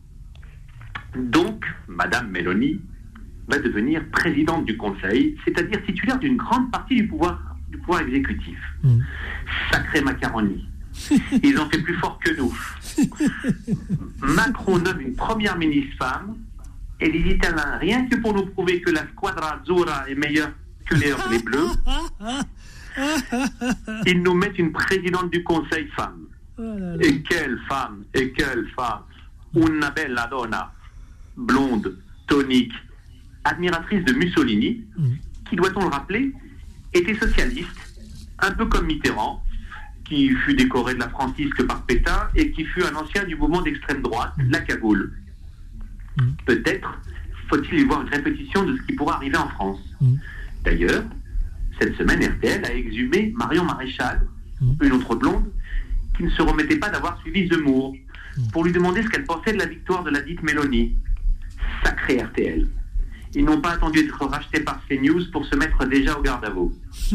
Donc, Madame Meloni va devenir présidente du Conseil, c'est-à-dire titulaire d'une grande partie du pouvoir, du pouvoir exécutif. Mmh. Sacré macaroni. Ils ont fait plus fort que nous. Macron nomme une première ministre femme, et les Italiens, rien que pour nous prouver que la Squadra Azzurra est meilleure que les, les Bleus, ils nous mettent une présidente du Conseil femme. Oh là là. Et quelle femme, et quelle femme. Una bella donna, blonde, tonique, admiratrice de Mussolini, mmh. qui, doit-on le rappeler, était socialiste, un peu comme Mitterrand, qui fut décoré de la francisque par Pétain et qui fut un ancien du mouvement d'extrême droite, mmh. la Cagoule. Mmh. Peut-être faut-il y voir une répétition de ce qui pourra arriver en France. Mmh. D'ailleurs, cette semaine, R T L a exhumé Marion Maréchal, mmh. une autre blonde, qui ne se remettait pas d'avoir suivi Zemmour, mmh. pour lui demander ce qu'elle pensait de la victoire de la dite Mélanie. Sacré R T L. Ils n'ont pas attendu d'être rachetés par CNews pour se mettre déjà au garde à vous.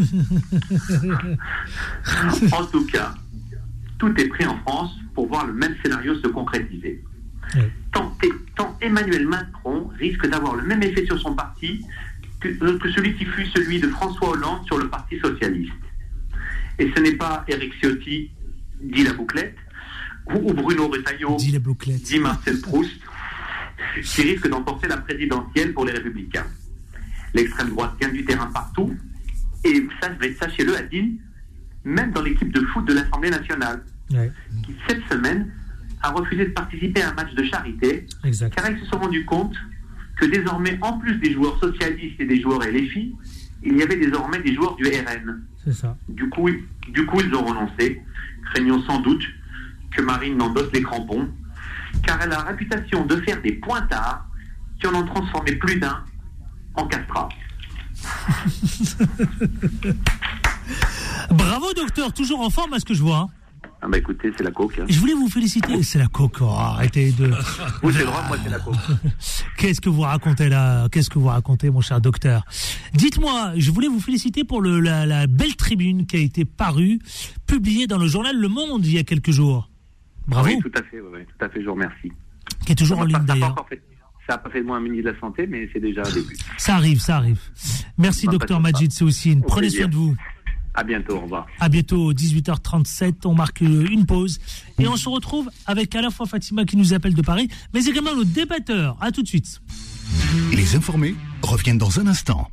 En tout cas, tout est prêt en France pour voir le même scénario se concrétiser. Oui. Tant, tant Emmanuel Macron risque d'avoir le même effet sur son parti que, que celui qui fut celui de François Hollande sur le Parti socialiste. Et ce n'est pas Éric Ciotti, dit la bouclette, ou, ou Bruno Retailleau, dit, dit Marcel Proust, qui risque d'emporter la présidentielle pour les Républicains. L'extrême droite gagne du terrain partout, et sachez-le, Adil, même dans l'équipe de foot de l'Assemblée nationale, ouais. qui cette semaine a refusé de participer à un match de charité, exact. Car ils se sont rendus compte que désormais, en plus des joueurs socialistes et des joueurs L F I, il y avait désormais des joueurs du R N. C'est ça. Du coup, du coup, ils ont renoncé, craignant sans doute que Marine n'endosse les crampons, car elle a la réputation de faire des pointards qui en ont transformé plus d'un en castrat. Bravo docteur, toujours en forme à ce que je vois. Hein. Ah bah écoutez, c'est la coke. Hein. Je voulais vous féliciter, c'est la coke. Oh, arrêtez de... Oui, c'est le droit, moi c'est la coke. Qu'est-ce que vous racontez là? Qu'est-ce que vous racontez, mon cher docteur? Dites-moi, je voulais vous féliciter pour le, la, la belle tribune qui a été parue, publiée dans le journal Le Monde il y a quelques jours. Bravo. Oui, tout à fait, oui, tout à fait, je vous remercie. Qui est toujours ça en ligne pas, d'ailleurs. Ça n'a pas fait de moi un ministre de la Santé, mais c'est déjà un début. Ça arrive, ça arrive. Merci docteur Majid Seoussine. Prenez soin de vous. À bientôt, au revoir. À bientôt, dix-huit heures trente-sept, on marque une pause. Et on se retrouve avec à la fois Fatima qui nous appelle de Paris, mais également nos débatteurs. À tout de suite. Les informés reviennent dans un instant.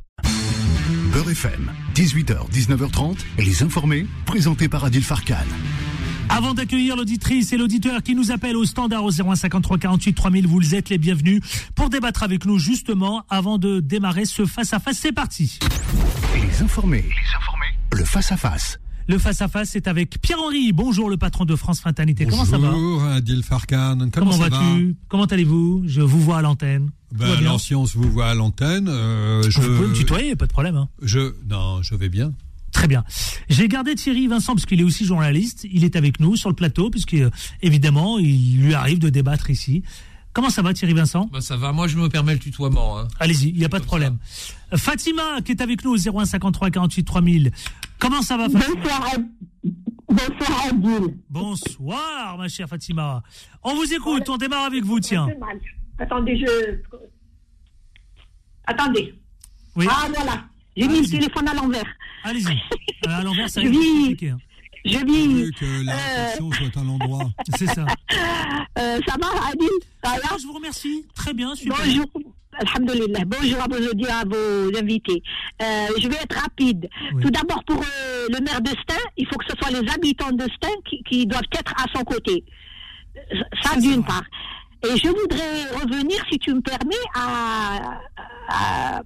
Beurre F M, dix-huit heures, dix-neuf heures trente, les informés, présentés par Adil Farkan. Avant d'accueillir l'auditrice et l'auditeur qui nous appelle au standard au zéro un cinquante-trois quarante-huit trois mille, vous êtes les bienvenus pour débattre avec nous justement avant de démarrer ce face-à-face. C'est parti. Les informés. Les informés. Le face-à-face. Le face-à-face est avec Pierre-Henri. Bonjour le patron de France Fraternité. Bonjour, comment ça va? Bonjour Adil Farkan. Comment, comment ça vas-tu va? Comment allez-vous? Je vous vois à l'antenne. Ben, alors si on se vous voit à l'antenne, euh, je... Vous pouvez me tutoyer, pas de problème. Hein. Je... Non, je vais bien. Très bien. J'ai gardé Thierry Vincent parce qu'il est aussi journaliste. Il est avec nous sur le plateau puisque évidemment il lui arrive de débattre ici. Comment ça va Thierry Vincent? Bah ça va, moi je me permets le tutoiement. Hein. Allez-y, il n'y a pas de problème. Ça. Fatima qui est avec nous au zéro un cinquante-trois quarante-huit trois mille. Comment ça va Fatima? Bonsoir, bonsoir Adil. Bonsoir ma chère Fatima. On vous écoute, on démarre avec vous, tiens. Attendez, je... Attendez. Oui. Ah voilà, j'ai mis le téléphone à l'envers. Allez-y. À l'envers, ça je risque de vis, compliqué. Hein. Je vis. que la réflexion euh... soit à l'endroit. C'est ça. Euh, ça va, Adil? Ça va? Je vous remercie. Très bien, super. Bonjour. Alhamdulillah. Bonjour à vos auditeurs, à vos invités. Euh, je vais être rapide. Oui. Tout d'abord, pour euh, le maire de Stein, il faut que ce soit les habitants de Stein qui, qui doivent être à son côté. Ça, ça d'une part. Et je voudrais revenir, si tu me permets, à, à,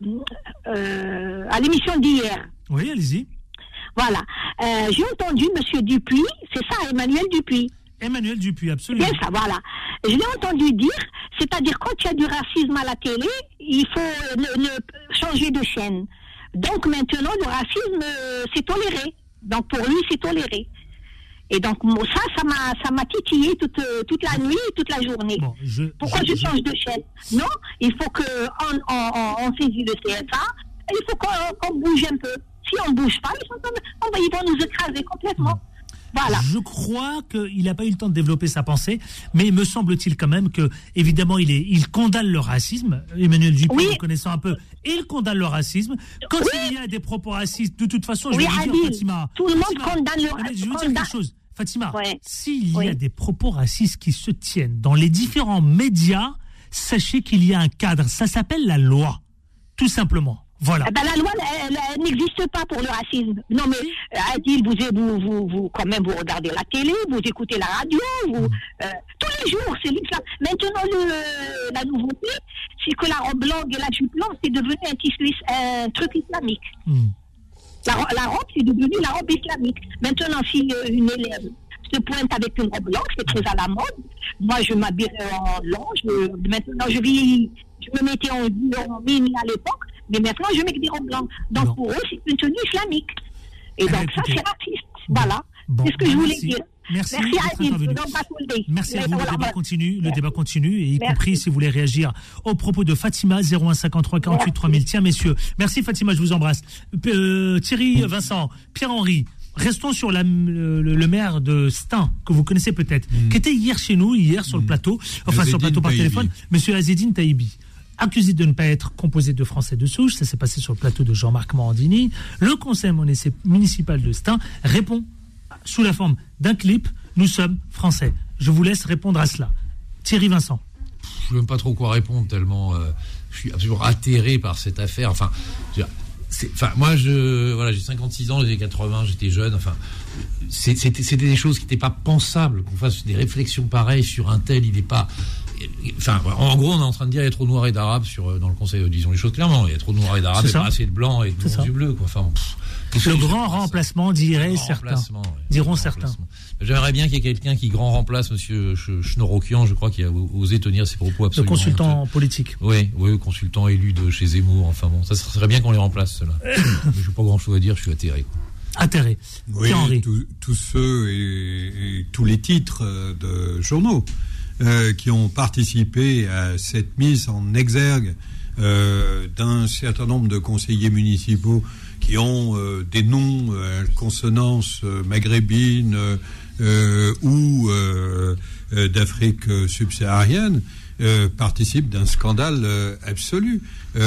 euh, à l'émission d'hier. Oui, allez-y. Voilà. Euh, j'ai entendu M. Dupuis, c'est ça, Emmanuel Dupuis. Emmanuel Dupuis, absolument. Bien ça, voilà. Je l'ai entendu dire, c'est-à-dire quand il y a du racisme à la télé, il faut ne, ne changer de chaîne. Donc maintenant, le racisme, euh, c'est toléré. Donc pour lui, c'est toléré. Et donc ça, ça m'a, ça m'a titillé toute, toute la nuit, toute la journée. Bon, je, Pourquoi je, je change je... de chaîne? Non, il faut qu'on on, on, on saisit le C F A, il faut qu'on, qu'on bouge un peu. Si on ne bouge pas, ils, sont, ils vont nous écraser complètement. Voilà. Je crois qu'il n'a pas eu le temps de développer sa pensée, mais me semble-t-il quand même que, évidemment, il, est, il condamne le racisme. Emmanuel Dupuis, oui. Nous connaissant un peu, il condamne le racisme. Quand oui. il y a des propos racistes, de toute façon, je oui, vais vous Adil, dire, Fatima. Tout le monde Fatima, condamne le racisme. Je vais vous dire quelque chose. Fatima, ouais. s'il y oui. a des propos racistes qui se tiennent dans les différents médias, sachez qu'il y a un cadre. Ça s'appelle la loi, tout simplement. Voilà. Eh ben, la loi, elle, elle n'existe pas pour le racisme. Non, mais Adil, vous, vous, vous, vous, quand même, vous regardez la télé, vous écoutez la radio, vous, mmh. euh, tous les jours, c'est l'islam. Maintenant, le, la nouveauté, c'est que la robe longue et la jupe longue, c'est devenu un, un truc islamique. Mmh. La, la robe, c'est devenu la robe islamique. Maintenant, si euh, une élève se pointe avec une robe longue, c'est très à la mode. Moi, je m'habille en long. Je, maintenant, je vis, je me mettais en, en mini à l'époque. Mais maintenant, je mets que des robes blanches. Donc, non. Pour eux, c'est une tenue islamique. Et donc, ah, ça, c'est raciste. Bon. Voilà. Bon. C'est ce que bon, je voulais merci. dire. Merci, merci à vous. Merci à vous. Le débat continue. Le débat continue. Et y merci. compris si vous voulez réagir au propos de Fatima, zéro un cinquante-trois quarante-huit trois mille. Tiens, messieurs. Merci, Fatima. Je vous embrasse. Euh, Thierry, Vincent, Pierre-Henri. Restons sur la, le, le maire de Stein, que vous connaissez peut-être, mmh. qui était hier chez nous, hier sur le plateau, enfin Azedine sur le plateau par Taïbi. téléphone, monsieur Azedine Taïbi. Accusé de ne pas être composé de Français de souche, ça s'est passé sur le plateau de Jean-Marc Morandini. Le conseil municipal de Stein répond sous la forme d'un clip « Nous sommes Français ». Je vous laisse répondre à cela. Thierry Vincent. Je ne sais même pas trop quoi répondre, tellement euh, je suis absolument atterré par cette affaire. Enfin, c'est, enfin moi, je, voilà, j'ai cinquante-six ans, les années quatre-vingts, j'étais jeune. Enfin, c'est, c'était, c'était des choses qui n'étaient pas pensables, qu'on fasse des réflexions pareilles sur un tel, il n'est pas... Enfin, en gros, on est en train de dire qu'il y a trop de noirs et d'arabes sur, dans le conseil, disons les choses clairement. Il y a trop de noirs et d'arabes et pas assez de blancs et de blonds yeux bleus, quoi. Enfin, pff, le grand remplacement, diraient certains. Ouais, diront certains. J'aimerais bien qu'il y ait quelqu'un qui grand remplace monsieur Chnorokian, je crois, qui a osé tenir ses propos absolument. Le consultant honteux. Politique. Oui, oui, consultant élu de chez Zemmour. Enfin bon, ça serait bien qu'on les remplace, ceux-là. Je n'ai pas grand-chose à dire, je suis atterré, quoi. Atterré. Oui, tous ceux et, et tous les titres de journaux. Euh, qui ont participé à cette mise en exergue euh, d'un certain nombre de conseillers municipaux qui ont euh, des noms à euh, consonance euh, maghrébine euh, ou euh, euh, d'Afrique subsaharienne euh, participent d'un scandale euh, absolu.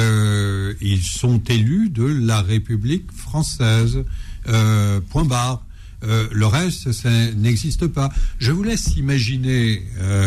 Euh, ils sont élus de la République française. Euh, point barre. Euh, le reste, ça n'existe pas. Je vous laisse imaginer,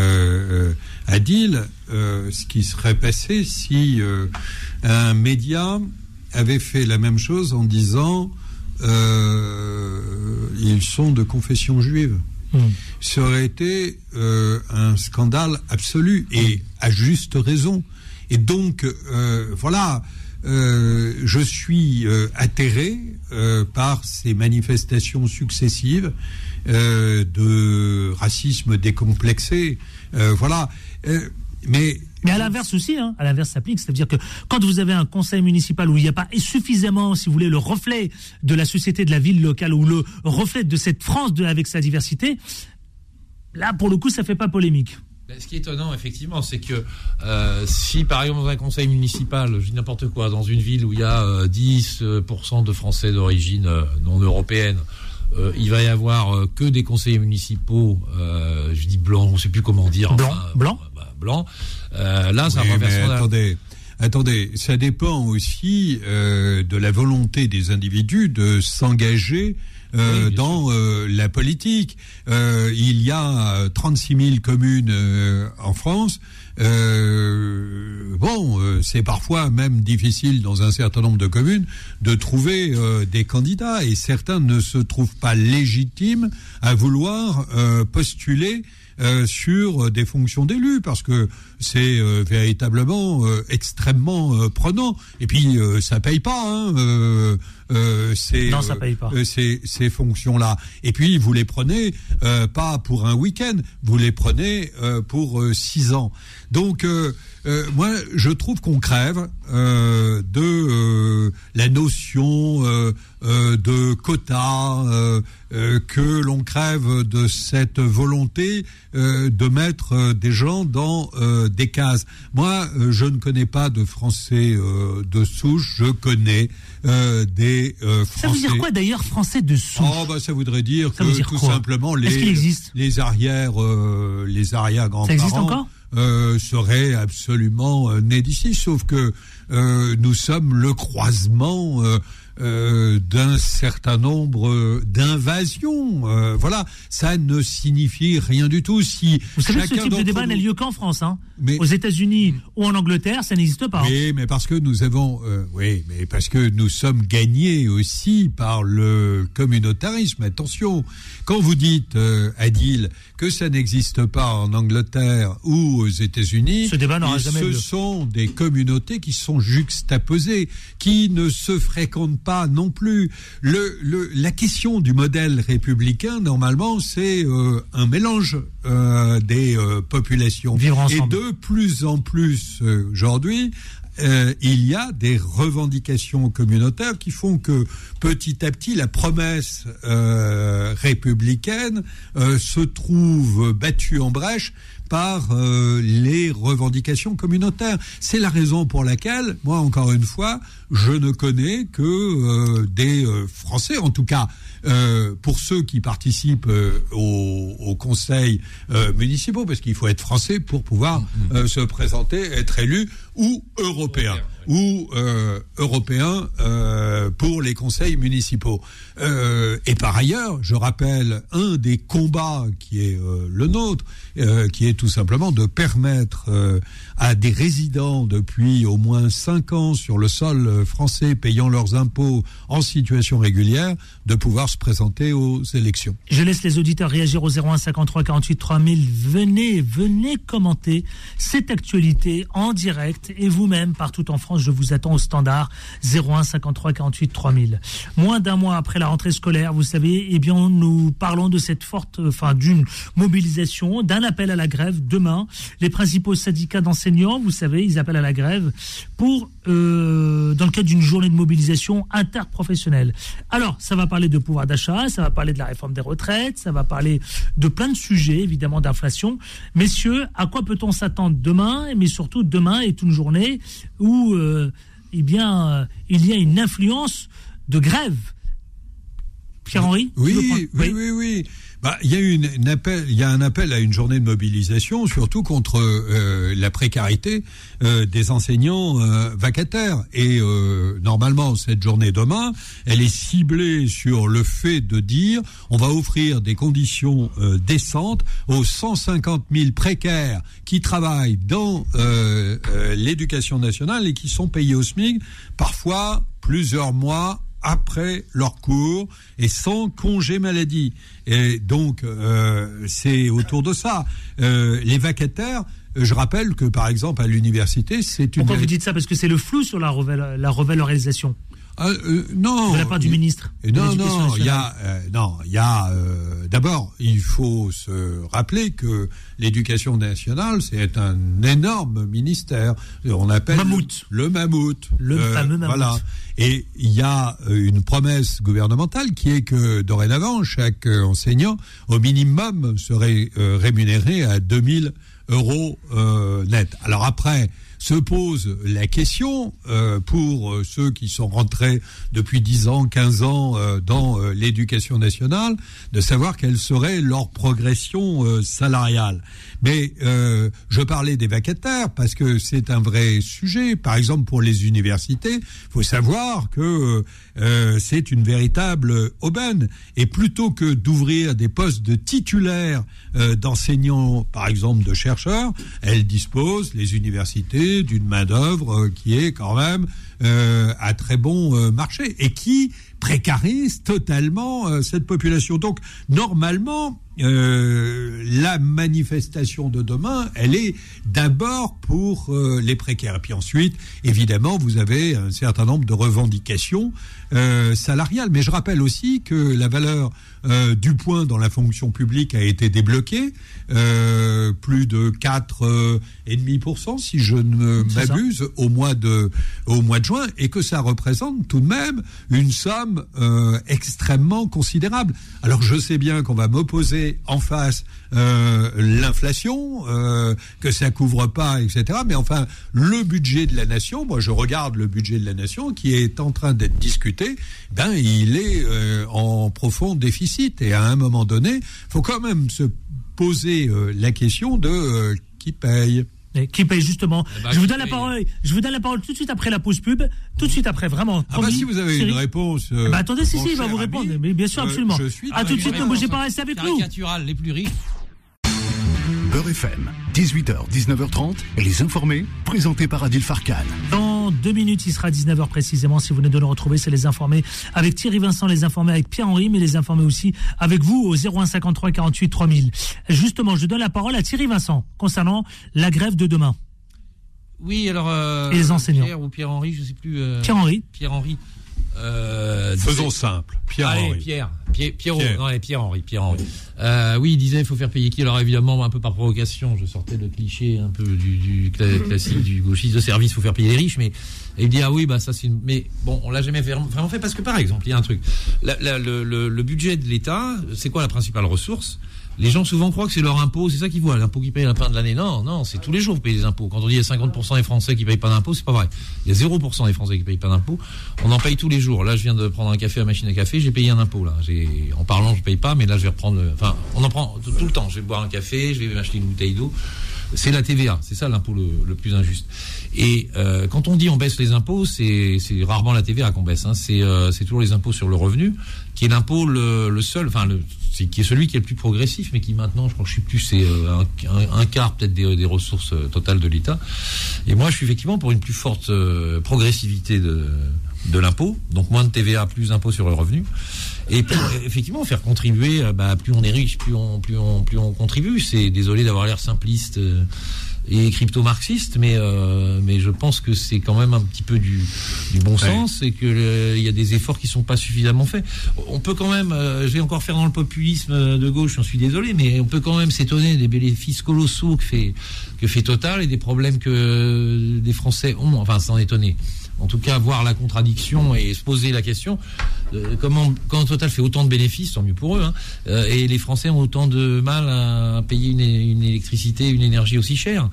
euh, Adil, euh, ce qui serait passé si euh, un média avait fait la même chose en disant euh, ils sont de confession juive. mmh. ça aurait été euh, un scandale absolu, et à juste raison. Et donc, euh, voilà, euh, je suis euh, atterré euh, par ces manifestations successives euh, de racisme décomplexé. Euh, voilà. Euh, mais... Mais à l'inverse aussi, hein, à l'inverse s'applique, c'est-à-dire que quand vous avez un conseil municipal où il n'y a pas suffisamment, si vous voulez, le reflet de la société de la ville locale, ou le reflet de cette France de, avec sa diversité, là, pour le coup, ça ne fait pas polémique. Ce qui est étonnant, effectivement, c'est que euh, si, par exemple, dans un conseil municipal, je dis n'importe quoi, dans une ville où il y a euh, dix pour cent de Français d'origine euh, non européenne, euh, il va y avoir euh, que des conseillers municipaux, euh, je dis blancs, on ne sait plus comment dire. Blanc, enfin, blanc. Euh, bah, blanc. Euh, là, ça oui, renverse. Mais attendez, attendez, ça dépend aussi euh, de la volonté des individus de s'engager Euh, oui, dans euh, la politique. Euh, il y a trente-six mille communes euh, en France. Euh, bon, euh, c'est parfois même difficile dans un certain nombre de communes de trouver euh, des candidats, et certains ne se trouvent pas légitimes à vouloir euh, postuler Euh, sur des fonctions d'élus, parce que c'est euh, véritablement euh, extrêmement euh, prenant. Et puis euh, ça paye pas, hein, euh, euh, c'est, non, ça paye pas. Euh, ces, ces fonctions-là. Et puis vous les prenez euh, pas pour un week-end, vous les prenez euh, pour euh, six ans. Donc euh, euh, moi, je trouve qu'on crève euh, de euh, la notion euh, euh, de quota, euh, euh, que l'on crève de cette volonté euh, de mettre euh, des gens dans euh, des cases. Moi, euh, je ne connais pas de Français euh, de souche, je connais euh, des euh, Français... Ça veut dire quoi d'ailleurs, Français de souche? Oh, bah, ça voudrait dire ça que dire tout quoi simplement les, les arrières, euh, les arrière-grands-parents... Ça existe encore Euh, serait absolument euh, né d'ici, sauf que euh, nous sommes le croisement euh, euh, d'un certain nombre euh, d'invasions. Euh, voilà, ça ne signifie rien du tout. Si vous savez, ce type de débat n'a lieu qu'en France, hein. Mais, aux États-Unis ou en Angleterre, ça n'existe pas. Oui, mais parce que nous avons, euh, oui, mais parce que nous sommes gagnés aussi par le communautarisme. Attention, quand vous dites, euh, Adil, que ça n'existe pas en Angleterre ou aux États-Unis, ce débat n'aura jamais lieu. Ce sont des communautés qui sont juxtaposées, qui ne se fréquentent pas non plus. Le, le, la question du modèle républicain, normalement, c'est euh, un mélange euh, des euh, populations. Vivre ensemble. Et de plus en plus euh, aujourd'hui, euh, il y a des revendications communautaires qui font que petit à petit la promesse euh, républicaine euh, se trouve battue en brèche par euh, les revendications communautaires. C'est la raison pour laquelle, moi, encore une fois, je ne connais que euh, des euh, Français, en tout cas, euh, pour ceux qui participent euh, au, au conseil euh, municipaux, parce qu'il faut être français pour pouvoir euh, se présenter, être élu, ou européen, ou euh, européen euh, pour les conseils municipaux. Euh, et par ailleurs, je rappelle un des combats qui est euh, le nôtre, euh, qui est tout simplement de permettre euh, à des résidents depuis au moins cinq ans sur le sol français payant leurs impôts en situation régulière de pouvoir se présenter aux élections. Je laisse les auditeurs réagir au zéro un cinquante-trois quarante-huit trois mille. Venez, venez commenter cette actualité en direct, et vous-même partout en France, je vous attends au standard zéro un cinquante-trois quarante-huit trois mille. Moins d'un mois après la rentrée scolaire, vous savez, eh bien, nous parlons de cette forte, enfin, d'une mobilisation, d'un appel à la grève demain. Les principaux syndicats d'enseignants, vous savez, ils appellent à la grève pour, euh, dans le cadre d'une journée de mobilisation interprofessionnelle. Alors, ça va parler de pouvoir d'achat, ça va parler de la réforme des retraites, ça va parler de plein de sujets, évidemment, d'inflation. Messieurs, à quoi peut-on s'attendre demain? Mais surtout, demain est une journée où, euh, eh bien, euh, il y a une influence de grève. Pierre-Henri? Oui, oui, oui, oui, oui. Bah, il y a une, une appel, il y a un appel à une journée de mobilisation, surtout contre euh, la précarité euh, des enseignants euh, vacataires. Et euh, normalement, cette journée demain, elle est ciblée sur le fait de dire, on va offrir des conditions euh, décentes aux cent cinquante mille précaires qui travaillent dans euh, euh, l'éducation nationale et qui sont payés au SMIC, parfois plusieurs mois après leur cours et sans congé maladie. Et donc, euh, c'est autour de ça. Euh, les vacataires, je rappelle que, par exemple, à l'université, c'est une... Pourquoi vous dites ça? Parce que c'est le flou sur la, reval- la revalorisation. Ah, euh, non. De la part du ministre. Non, non, il y a, euh, non, il y a. Euh, d'abord, il faut se rappeler que l'éducation nationale, c'est un énorme ministère. On appelle mammouth. Le, le mammouth. Le euh, fameux mammouth. Voilà. Et il y a une promesse gouvernementale qui est que dorénavant, chaque enseignant, au minimum, serait euh, rémunéré à deux mille euros euh, net. Alors après, se pose la question euh, pour euh, ceux qui sont rentrés depuis dix ans, quinze ans euh, dans euh, l'éducation nationale, de savoir quelle serait leur progression euh, salariale. Mais euh, je parlais des vacataires parce que c'est un vrai sujet. Par exemple, pour les universités, il faut savoir que euh, c'est une véritable aubaine. Et plutôt que d'ouvrir des postes de titulaires euh, d'enseignants, par exemple de chercheurs, elles disposent, les universités, d'une main-d'œuvre qui est quand même euh, à très bon euh, marché et qui précarise totalement euh, cette population. Donc, normalement, euh, la manifestation de demain, elle est d'abord pour euh, les précaires. Et puis ensuite, évidemment, vous avez un certain nombre de revendications euh, salariales. Mais je rappelle aussi que la valeur euh, du point dans la fonction publique a été débloquée, euh, plus de quatre virgule cinq pour cent, si je ne C'est m'abuse, ça. au mois de au mois de juin, et que ça représente tout de même une somme euh, extrêmement considérable. Alors je sais bien qu'on va m'opposer en face euh, l'inflation, euh, que ça couvre pas, et cetera. Mais enfin, le budget de la nation, moi je regarde le budget de la nation qui est en train d'être discuté, ben il est euh, en profond déficit. Et à un moment donné, faut quand même se poser euh, la question de euh, qui paye. Et qui paye justement. Eh ben, je vous donne paye. la parole. Je vous donne la parole tout de suite après la pause pub. Tout de suite après, vraiment. Ah bah si vous avez Cyril. une réponse. Euh, bah attendez, si si, il va vous ami, répondre. Mais bien sûr, euh, absolument. Je suis à tout de suite, ne bougez pas, restez avec nous. Caricatural, les plus riches. Beurre F M, dix-huit heures, dix-neuf heures trente, et les informés, présentés par Adil Farkan. Dans deux minutes, il sera dix-neuf heures précisément. Si vous venez de nous retrouver, c'est les informés avec Thierry Vincent, les informés avec Pierre-Henri, mais les informés aussi avec vous au zéro un cinquante-trois quarante-huit trois mille. Justement, je donne la parole à Thierry Vincent concernant la grève de demain. Oui, alors... Euh, et les enseignants. Pierre ou Pierre-Henri, je ne sais plus... Euh, Pierre-Henri. Pierre-Henri. Euh, Faisons disait, simple. Pierre-Henri. Allez, Pierre. Pierre, Pierre, Pierre. Non, allez, Pierre-Henri. Pierre-Henri. Euh, oui, il disait il faut faire payer qui. Alors évidemment, un peu par provocation, je sortais le cliché un peu du, du classique du gauchiste de service, il faut faire payer les riches. Mais et il dit ah oui, bah ça c'est une... Mais bon, on l'a jamais vraiment fait parce que par exemple, il y a un truc. La, la, le, le, le budget de l'État, c'est quoi la principale ressource? Les gens souvent croient que c'est leur impôt, c'est ça qu'ils voient, l'impôt qu'ils payent à la fin de l'année. Non, non, c'est tous les jours qu'ils payent des impôts. Quand on dit il y a cinquante pour cent des Français qui payent pas d'impôts, c'est pas vrai. Il y a zéro pour cent des Français qui payent pas d'impôts. On en paye tous les jours. Là, je viens de prendre un café à machine à café, j'ai payé un impôt là. J'ai, en parlant, je paye pas, mais là, je vais reprendre. Le... Enfin, on en prend tout, tout le temps. Je vais boire un café, je vais m'acheter une bouteille d'eau. C'est la T V A, c'est ça l'impôt le, le plus injuste. Et euh, quand on dit on baisse les impôts, c'est, c'est rarement la T V A qu'on baisse. Hein. C'est, euh, c'est toujours les impôts sur le revenu, qui est l'impôt le, le seul, enfin le, c'est, qui est celui qui est le plus progressif, mais qui maintenant, je crois que je sais plus, c'est euh, un, un, un quart peut-être des, des ressources euh, totales de l'État. Et moi, je suis effectivement pour une plus forte euh, progressivité de, de l'impôt, donc moins de T V A, plus d'impôt sur le revenu. Et pour effectivement faire contribuer, bah, plus on est riche, plus on, plus on, plus on contribue. C'est désolé d'avoir l'air simpliste euh, et crypto-marxiste, mais euh, mais je pense que c'est quand même un petit peu du, du bon sens ouais. et que euh, il y a des efforts qui sont pas suffisamment faits. On peut quand même, euh, je vais encore faire dans le populisme de gauche, j'en suis désolé, mais on peut quand même s'étonner des bénéfices colossaux que fait que fait Total et des problèmes que des Français ont. Enfin, s'en étonner. En tout cas, voir la contradiction et se poser la question euh, comment, quand Total fait autant de bénéfices, tant mieux pour eux, hein, euh, et les Français ont autant de mal à payer une, une électricité, une énergie aussi chère.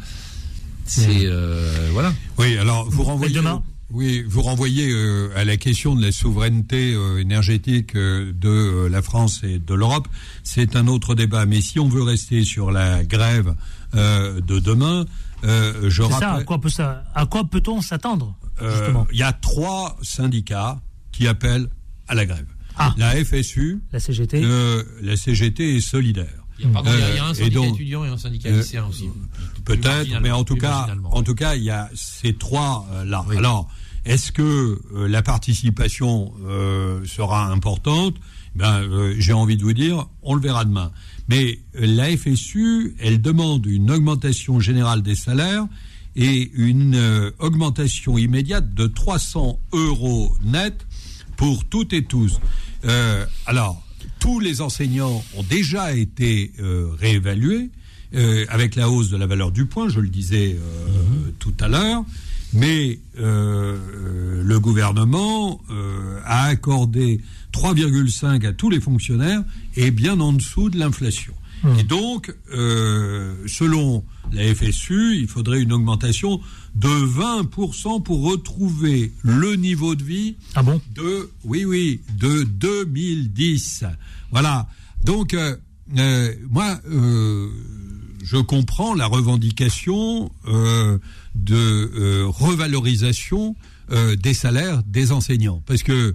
C'est euh, voilà. Oui, alors vous renvoyez. Demain. Oui, vous renvoyez euh, à la question de la souveraineté euh, énergétique euh, de euh, la France et de l'Europe. C'est un autre débat. Mais si on veut rester sur la grève euh, de demain, euh, je C'est rappelle. ça. À quoi, peut ça, à quoi peut-on s'attendre? Il euh, y a trois syndicats qui appellent à la grève. Ah. La F S U, la C G T, euh, la C G T est solidaire. Il y a, pardon, euh, il y a un syndicat donc, étudiant et un syndicat lycéen aussi. Peut-être, mais en tout cas, en tout cas, il y a ces trois euh, là. Oui. Alors, Est-ce que euh, la participation euh, sera importante ? Ben, euh, j'ai envie de vous dire, on le verra demain. Mais euh, la F S U, elle demande une augmentation générale des salaires et une euh, augmentation immédiate de trois cents euros net pour toutes et tous. Euh, alors, tous les enseignants ont déjà été euh, réévalués euh, avec la hausse de la valeur du point, je le disais euh, mmh. tout à l'heure. Mais euh, le gouvernement euh, a accordé trois virgule cinq à tous les fonctionnaires et bien en dessous de l'inflation. Mmh. Et donc, euh, selon la F S U, il faudrait une augmentation de vingt pour cent pour retrouver le niveau de vie ah bon de, oui, oui, de deux mille dix. Voilà. Donc, euh, euh, moi, euh, je comprends la revendication euh, de euh, revalorisation euh, des salaires des enseignants, parce que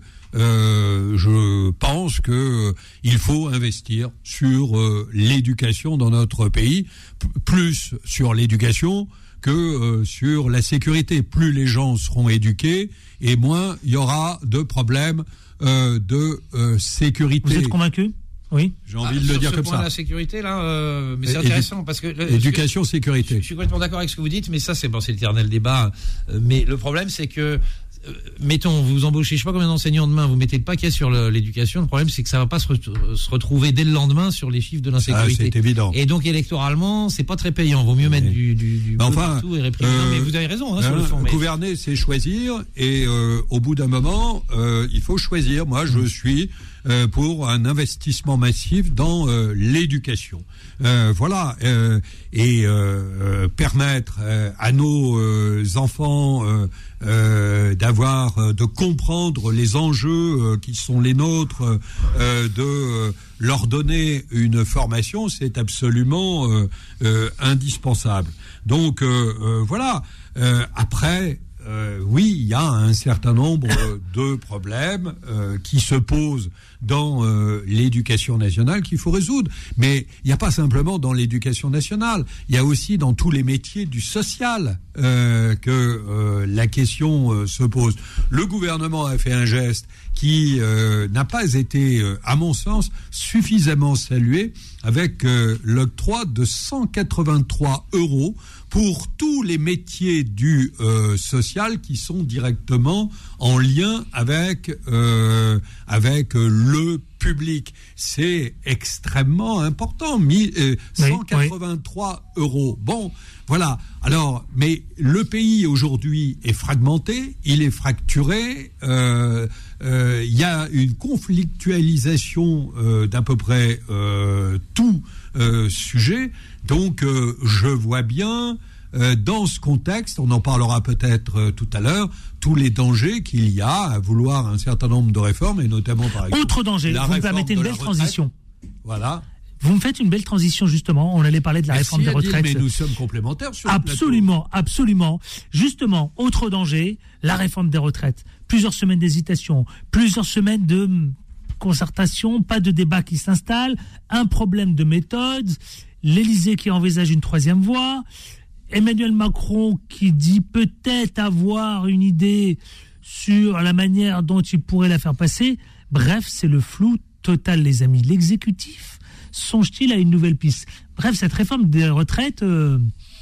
euh, je pense que euh, il faut investir sur euh, l'éducation dans notre pays, p- plus sur l'éducation que euh, sur la sécurité. Plus les gens seront éduqués, et moins il y aura de problèmes euh, de euh, sécurité. Vous êtes convaincu ? Oui. J'ai envie ah, de le dire ce comme point ça. La sécurité, là, euh, mais c'est Édu- intéressant parce que le, éducation, que, sécurité. Je, je suis complètement d'accord avec ce que vous dites, mais ça, c'est bon, c'est l'éternel débat. Euh, mais le problème, c'est que, euh, mettons, vous embauchez, je sais pas combien d'enseignants demain, vous mettez le paquet sur le, l'éducation. Le problème, c'est que ça va pas se, re- se retrouver dès le lendemain sur les chiffres de l'insécurité. Ah, c'est évident. Et donc, électoralement, c'est pas très payant. Vaut mieux mettre oui. du, du, du enfin, partout et réprimer. Euh, non, mais vous avez raison, hein, sur euh, le fond. Mais... Gouverner, c'est choisir, et euh, au bout d'un moment, euh, il faut choisir. Moi, je suis euh, pour un investissement massif dans euh, l'éducation. Euh, voilà, euh, et euh, permettre euh, à nos euh, enfants euh, euh, d'avoir, euh, de comprendre les enjeux euh, qui sont les nôtres, euh, de euh, leur donner une formation, c'est absolument euh, euh, indispensable. Donc euh, euh, voilà. Euh, après. Euh, oui, il y a un certain nombre de problèmes euh, qui se posent dans euh, l'éducation nationale qu'il faut résoudre. Mais il n'y a pas simplement dans l'éducation nationale, il y a aussi dans tous les métiers du social euh, que euh, la question euh, se pose. Le gouvernement a fait un geste qui euh, n'a pas été, euh, à mon sens, suffisamment salué, avec euh, l'octroi de cent quatre-vingt-trois euros pour tous les métiers du euh, social qui sont directement en lien avec euh, avec euh, le public. C'est extrêmement important. Mi, euh, oui, cent quatre-vingt-trois oui. euros. Bon, voilà. Alors, mais le pays aujourd'hui est fragmenté, il est fracturé. Euh, euh, il y a une conflictualisation euh, d'à peu près euh, tout euh, sujet. Donc, euh, je vois bien, euh, dans ce contexte, on en parlera peut-être euh, tout à l'heure, tous les dangers qu'il y a à vouloir un certain nombre de réformes, et notamment, par exemple... Autre danger, vous me permettez une belle transition. Voilà. Vous me faites une belle transition, justement. On allait parler de la Merci réforme des Adil, retraites. Mais nous sommes complémentaires sur Absolument, absolument. Justement, autre danger, la réforme des retraites. Plusieurs semaines d'hésitation, plusieurs semaines de concertation, pas de débat qui s'installe, un problème de méthode, l'Élysée qui envisage une troisième voie, Emmanuel Macron qui dit peut-être avoir une idée sur la manière dont il pourrait la faire passer. Bref, c'est le flou total, les amis. L'exécutif songe-t-il à une nouvelle piste? Bref, cette réforme des retraites, euh,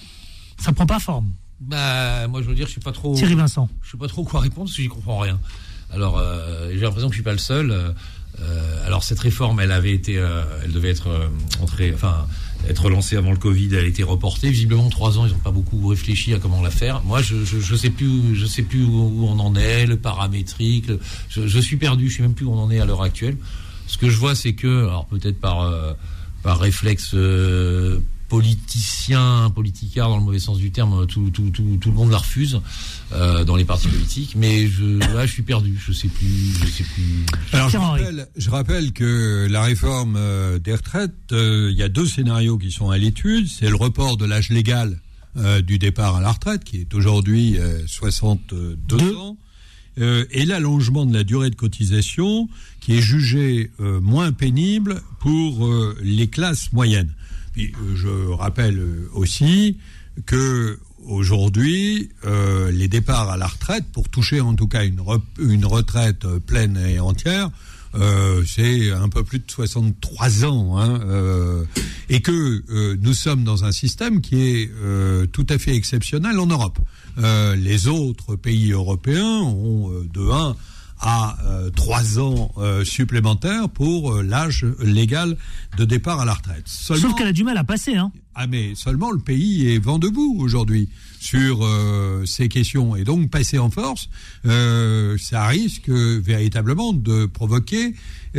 ça prend pas forme. Bah, moi, je veux dire, je suis pas trop. Thierry Vincent. Je sais pas trop quoi répondre parce que j'y comprends rien. Alors, euh, j'ai l'impression que je suis pas le seul. Euh, alors, cette réforme, elle avait été, euh, elle devait être euh, entrée, enfin, être lancée avant le Covid. Elle a été reportée. Visiblement, trois ans, ils n'ont pas beaucoup réfléchi à comment la faire. Moi, je, je, je sais plus, je sais plus où on en est, le paramétrique. Le, je, je suis perdu. Je sais même plus où on en est à l'heure actuelle. Ce que je vois, c'est que, alors peut-être par euh, par réflexe euh, politicien, politicard dans le mauvais sens du terme, tout tout tout, tout le monde la refuse euh, dans les partis politiques. Mais je là, je suis perdu. Je sais plus. Je sais plus. Alors je rappelle, je rappelle que la réforme euh, des retraites, il euh, y a deux scénarios qui sont à l'étude. C'est le report de l'âge légal euh, du départ à la retraite, qui est aujourd'hui euh, soixante-deux Deux. ans. Euh, et l'allongement de la durée de cotisation qui est jugé euh, moins pénible pour euh, les classes moyennes. Puis, euh, je rappelle aussi que aujourd'hui, euh, les départs à la retraite, pour toucher en tout cas une, re, une retraite pleine et entière, euh, c'est un peu plus de soixante-trois ans, hein, euh, et que euh, nous sommes dans un système qui est euh, tout à fait exceptionnel en Europe. Euh, les autres pays européens ont euh, de un à euh, trois ans euh, supplémentaires pour euh, l'âge légal de départ à la retraite. Seulement, sauf qu'elle a du mal à passer, hein. Ah mais seulement le pays est vent debout aujourd'hui sur euh, ces questions, et donc passer en force, euh, ça risque euh, véritablement de provoquer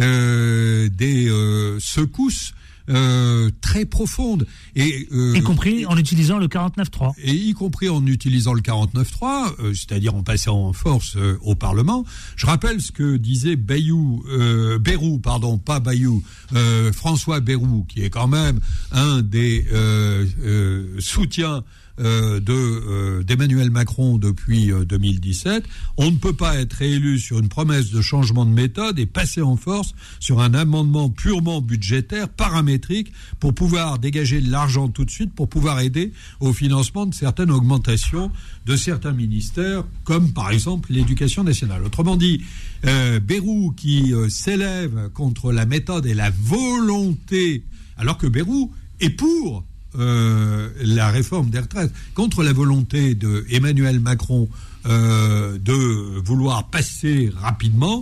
euh, des euh, secousses Euh, très profonde, et euh, y compris en utilisant le quarante-neuf trois. Et y compris en utilisant le quarante-neuf trois, euh, c'est-à-dire en passant en force euh, au Parlement. Je rappelle ce que disait Bayou, euh, Bayrou, pardon, pas Bayou, euh, François Bayrou, qui est quand même un des euh, euh, soutiens Euh, de euh, d'Emmanuel Macron depuis euh, deux mille dix-sept. On ne peut pas être élu sur une promesse de changement de méthode et passer en force sur un amendement purement budgétaire, paramétrique, pour pouvoir dégager de l'argent tout de suite, pour pouvoir aider au financement de certaines augmentations de certains ministères, comme par exemple l'éducation nationale. Autrement dit, euh, Bayrou qui euh, s'élève contre la méthode et la volonté, alors que Bayrou est pour Euh, la réforme des retraites, contre la volonté de Emmanuel Macron euh, de vouloir passer rapidement,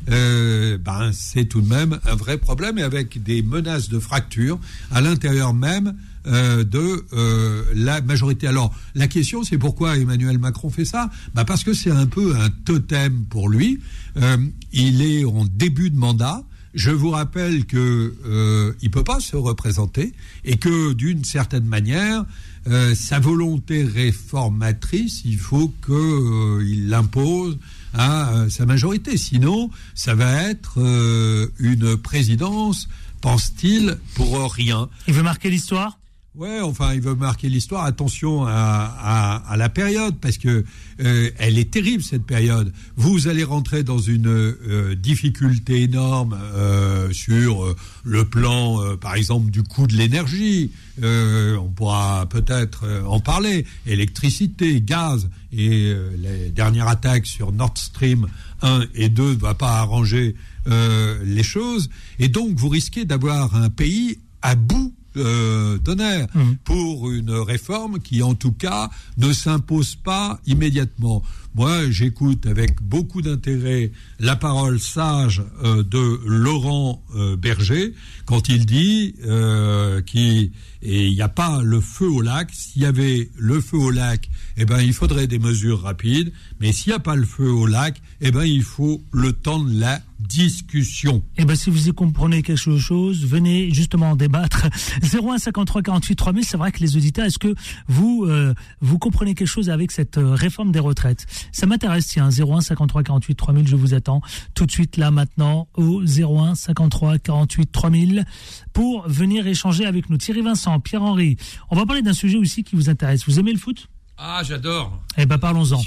euh, ben c'est tout de même un vrai problème, et avec des menaces de fracture à l'intérieur même euh, de euh, la majorité. Alors la question, c'est pourquoi Emmanuel Macron fait ça ? Ben parce que c'est un peu un totem pour lui. Euh, il est en début de mandat. Je vous rappelle que euh, il peut pas se représenter, et que d'une certaine manière, euh, sa volonté réformatrice, il faut que euh, il l'impose à euh, sa majorité. Sinon, ça va être euh, une présidence, pense-t-il, pour rien. Il veut marquer l'histoire ? Ouais, enfin, il veut marquer l'histoire. Attention à, à, à la période, parce que euh, elle est terrible, cette période. Vous allez rentrer dans une euh, difficulté énorme euh, sur euh, le plan, euh, par exemple, du coût de l'énergie. Euh, on pourra peut-être euh, en parler. Électricité, gaz, et euh, les dernières attaques sur Nord Stream un et deux ne vont pas arranger euh, les choses. Et donc, vous risquez d'avoir un pays à bout Euh, d'honneur mmh. pour une réforme qui, en tout cas, ne s'impose pas immédiatement. Moi, j'écoute avec beaucoup d'intérêt la parole sage euh, de Laurent euh, Berger quand il dit euh, qu'il n'y a pas le feu au lac. S'il y avait le feu au lac, eh ben, il faudrait des mesures rapides. Mais s'il n'y a pas le feu au lac, eh ben, il faut le temps de la discussion. Eh ben, si vous y comprenez quelque chose, venez justement en débattre. zéro un cinquante-trois quarante-huit trois mille, c'est vrai que les auditeurs, est-ce que vous, euh, vous comprenez quelque chose avec cette euh, réforme des retraites ? Ça m'intéresse, tiens, zéro un cinquante-trois quarante-huit trois mille, je vous attends tout de suite là maintenant au zéro un cinquante-trois quarante-huit trois mille pour venir échanger avec nous. Thierry Vincent, Pierre-Henri, on va parler d'un sujet aussi qui vous intéresse. Vous aimez le foot ? Ah, j'adore. Eh ben, parlons-en.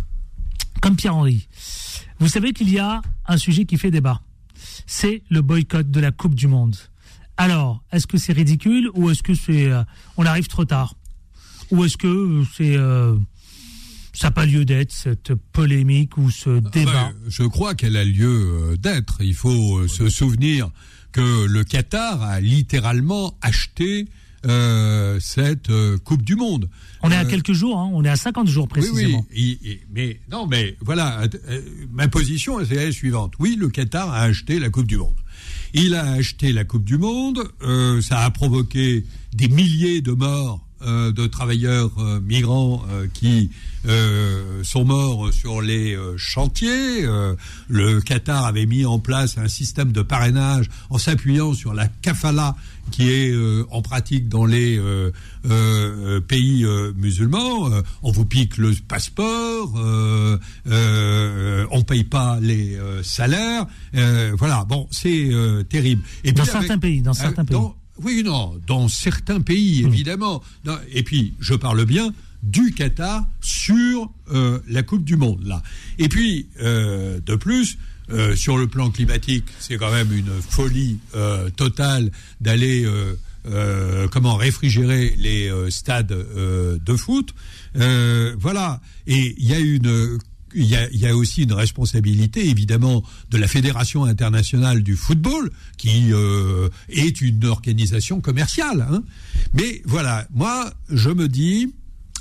Comme Pierre-Henri. Vous savez qu'il y a un sujet qui fait débat. C'est le boycott de la Coupe du Monde. Alors, est-ce que c'est ridicule, ou est-ce que c'est euh, on arrive trop tard, ou est-ce que c'est euh, ça n'a pas lieu d'être, cette polémique ou ce débat ? Ah ben, je crois qu'elle a lieu d'être. Il faut euh, se souvenir que le Qatar a littéralement acheté euh, cette euh, Coupe du Monde. On est à quelques jours, hein, on est à cinquante jours précisément. Oui, oui, mais non, mais voilà, euh, ma position c'est la suivante. Oui, le Qatar a acheté la Coupe du Monde. Il a acheté la Coupe du Monde, euh, ça a provoqué des milliers de morts euh, de travailleurs euh, migrants euh, qui euh, sont morts sur les euh, chantiers. Euh, le Qatar avait mis en place un système de parrainage en s'appuyant sur la kafala, qui est euh, en pratique dans les euh, euh, pays euh, musulmans. Euh, on vous pique le passeport, euh, euh, on paye pas les euh, salaires. Euh, voilà, bon, c'est euh, terrible. Et dans puis certains avec, pays, dans certains euh, pays. Dans, oui, non, dans certains pays, évidemment. Mmh. Non, et puis, je parle bien du Qatar sur euh, la Coupe du Monde, là. Et puis, euh, de plus, euh, sur le plan climatique, c'est quand même une folie euh, totale d'aller euh, euh, comment réfrigérer les euh, stades euh, de foot. Euh, voilà. Et il y a une Il y, a, il y a aussi une responsabilité, évidemment, de la Fédération internationale du football, qui euh, est une organisation commerciale. Hein. Mais voilà, moi, je me dis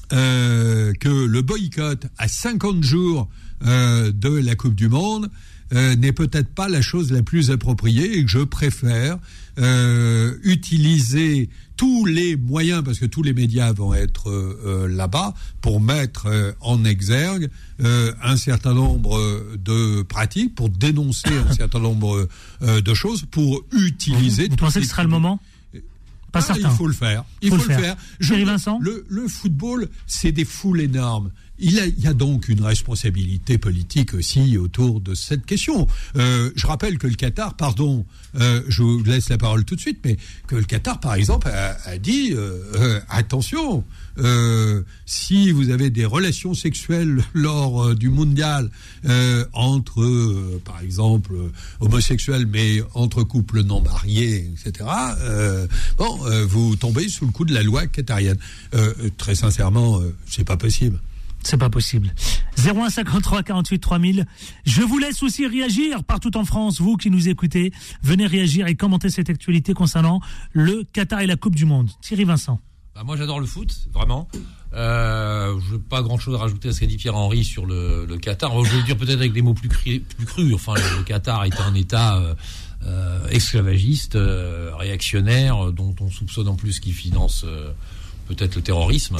euh, que le boycott à cinquante jours euh, de la Coupe du Monde euh, n'est peut-être pas la chose la plus appropriée et que je préfère euh, utiliser tous les moyens, parce que tous les médias vont être euh, là-bas, pour mettre euh, en exergue euh, un certain nombre de pratiques, pour dénoncer un certain nombre euh, de choses, pour utiliser... Vous pensez que ce sera le moment ? Pas ah, certain. Il faut le faire. Il faut, faut le faire. faire. Je, Vincent le, le football, c'est des foules énormes. Il, a, il y a donc une responsabilité politique aussi autour de cette question. Euh, je rappelle que le Qatar, pardon, euh, je vous laisse la parole tout de suite, mais que le Qatar, par exemple, a, a dit euh, euh, attention, euh, si vous avez des relations sexuelles lors euh, du mondial euh, entre, euh, par exemple, euh, homosexuels, mais entre couples non mariés, et cetera, euh, bon, euh, vous tombez sous le coup de la loi qatarienne. Euh, très sincèrement, euh, c'est pas possible. C'est pas possible. zéro un cinquante-trois quarante-huit trois mille. Je vous laisse aussi réagir partout en France, vous qui nous écoutez. Venez réagir et commenter cette actualité concernant le Qatar et la Coupe du Monde. Thierry Vincent. Bah moi j'adore le foot, vraiment. Euh, je n'ai pas grand-chose à rajouter à ce qu'a dit Pierre-Henri sur le, le Qatar. Je vais le dire peut-être avec des mots plus, cru, plus crus. Enfin, le, le Qatar est un État euh, euh, esclavagiste, euh, réactionnaire, dont on soupçonne en plus qu'il finance euh, peut-être le terrorisme.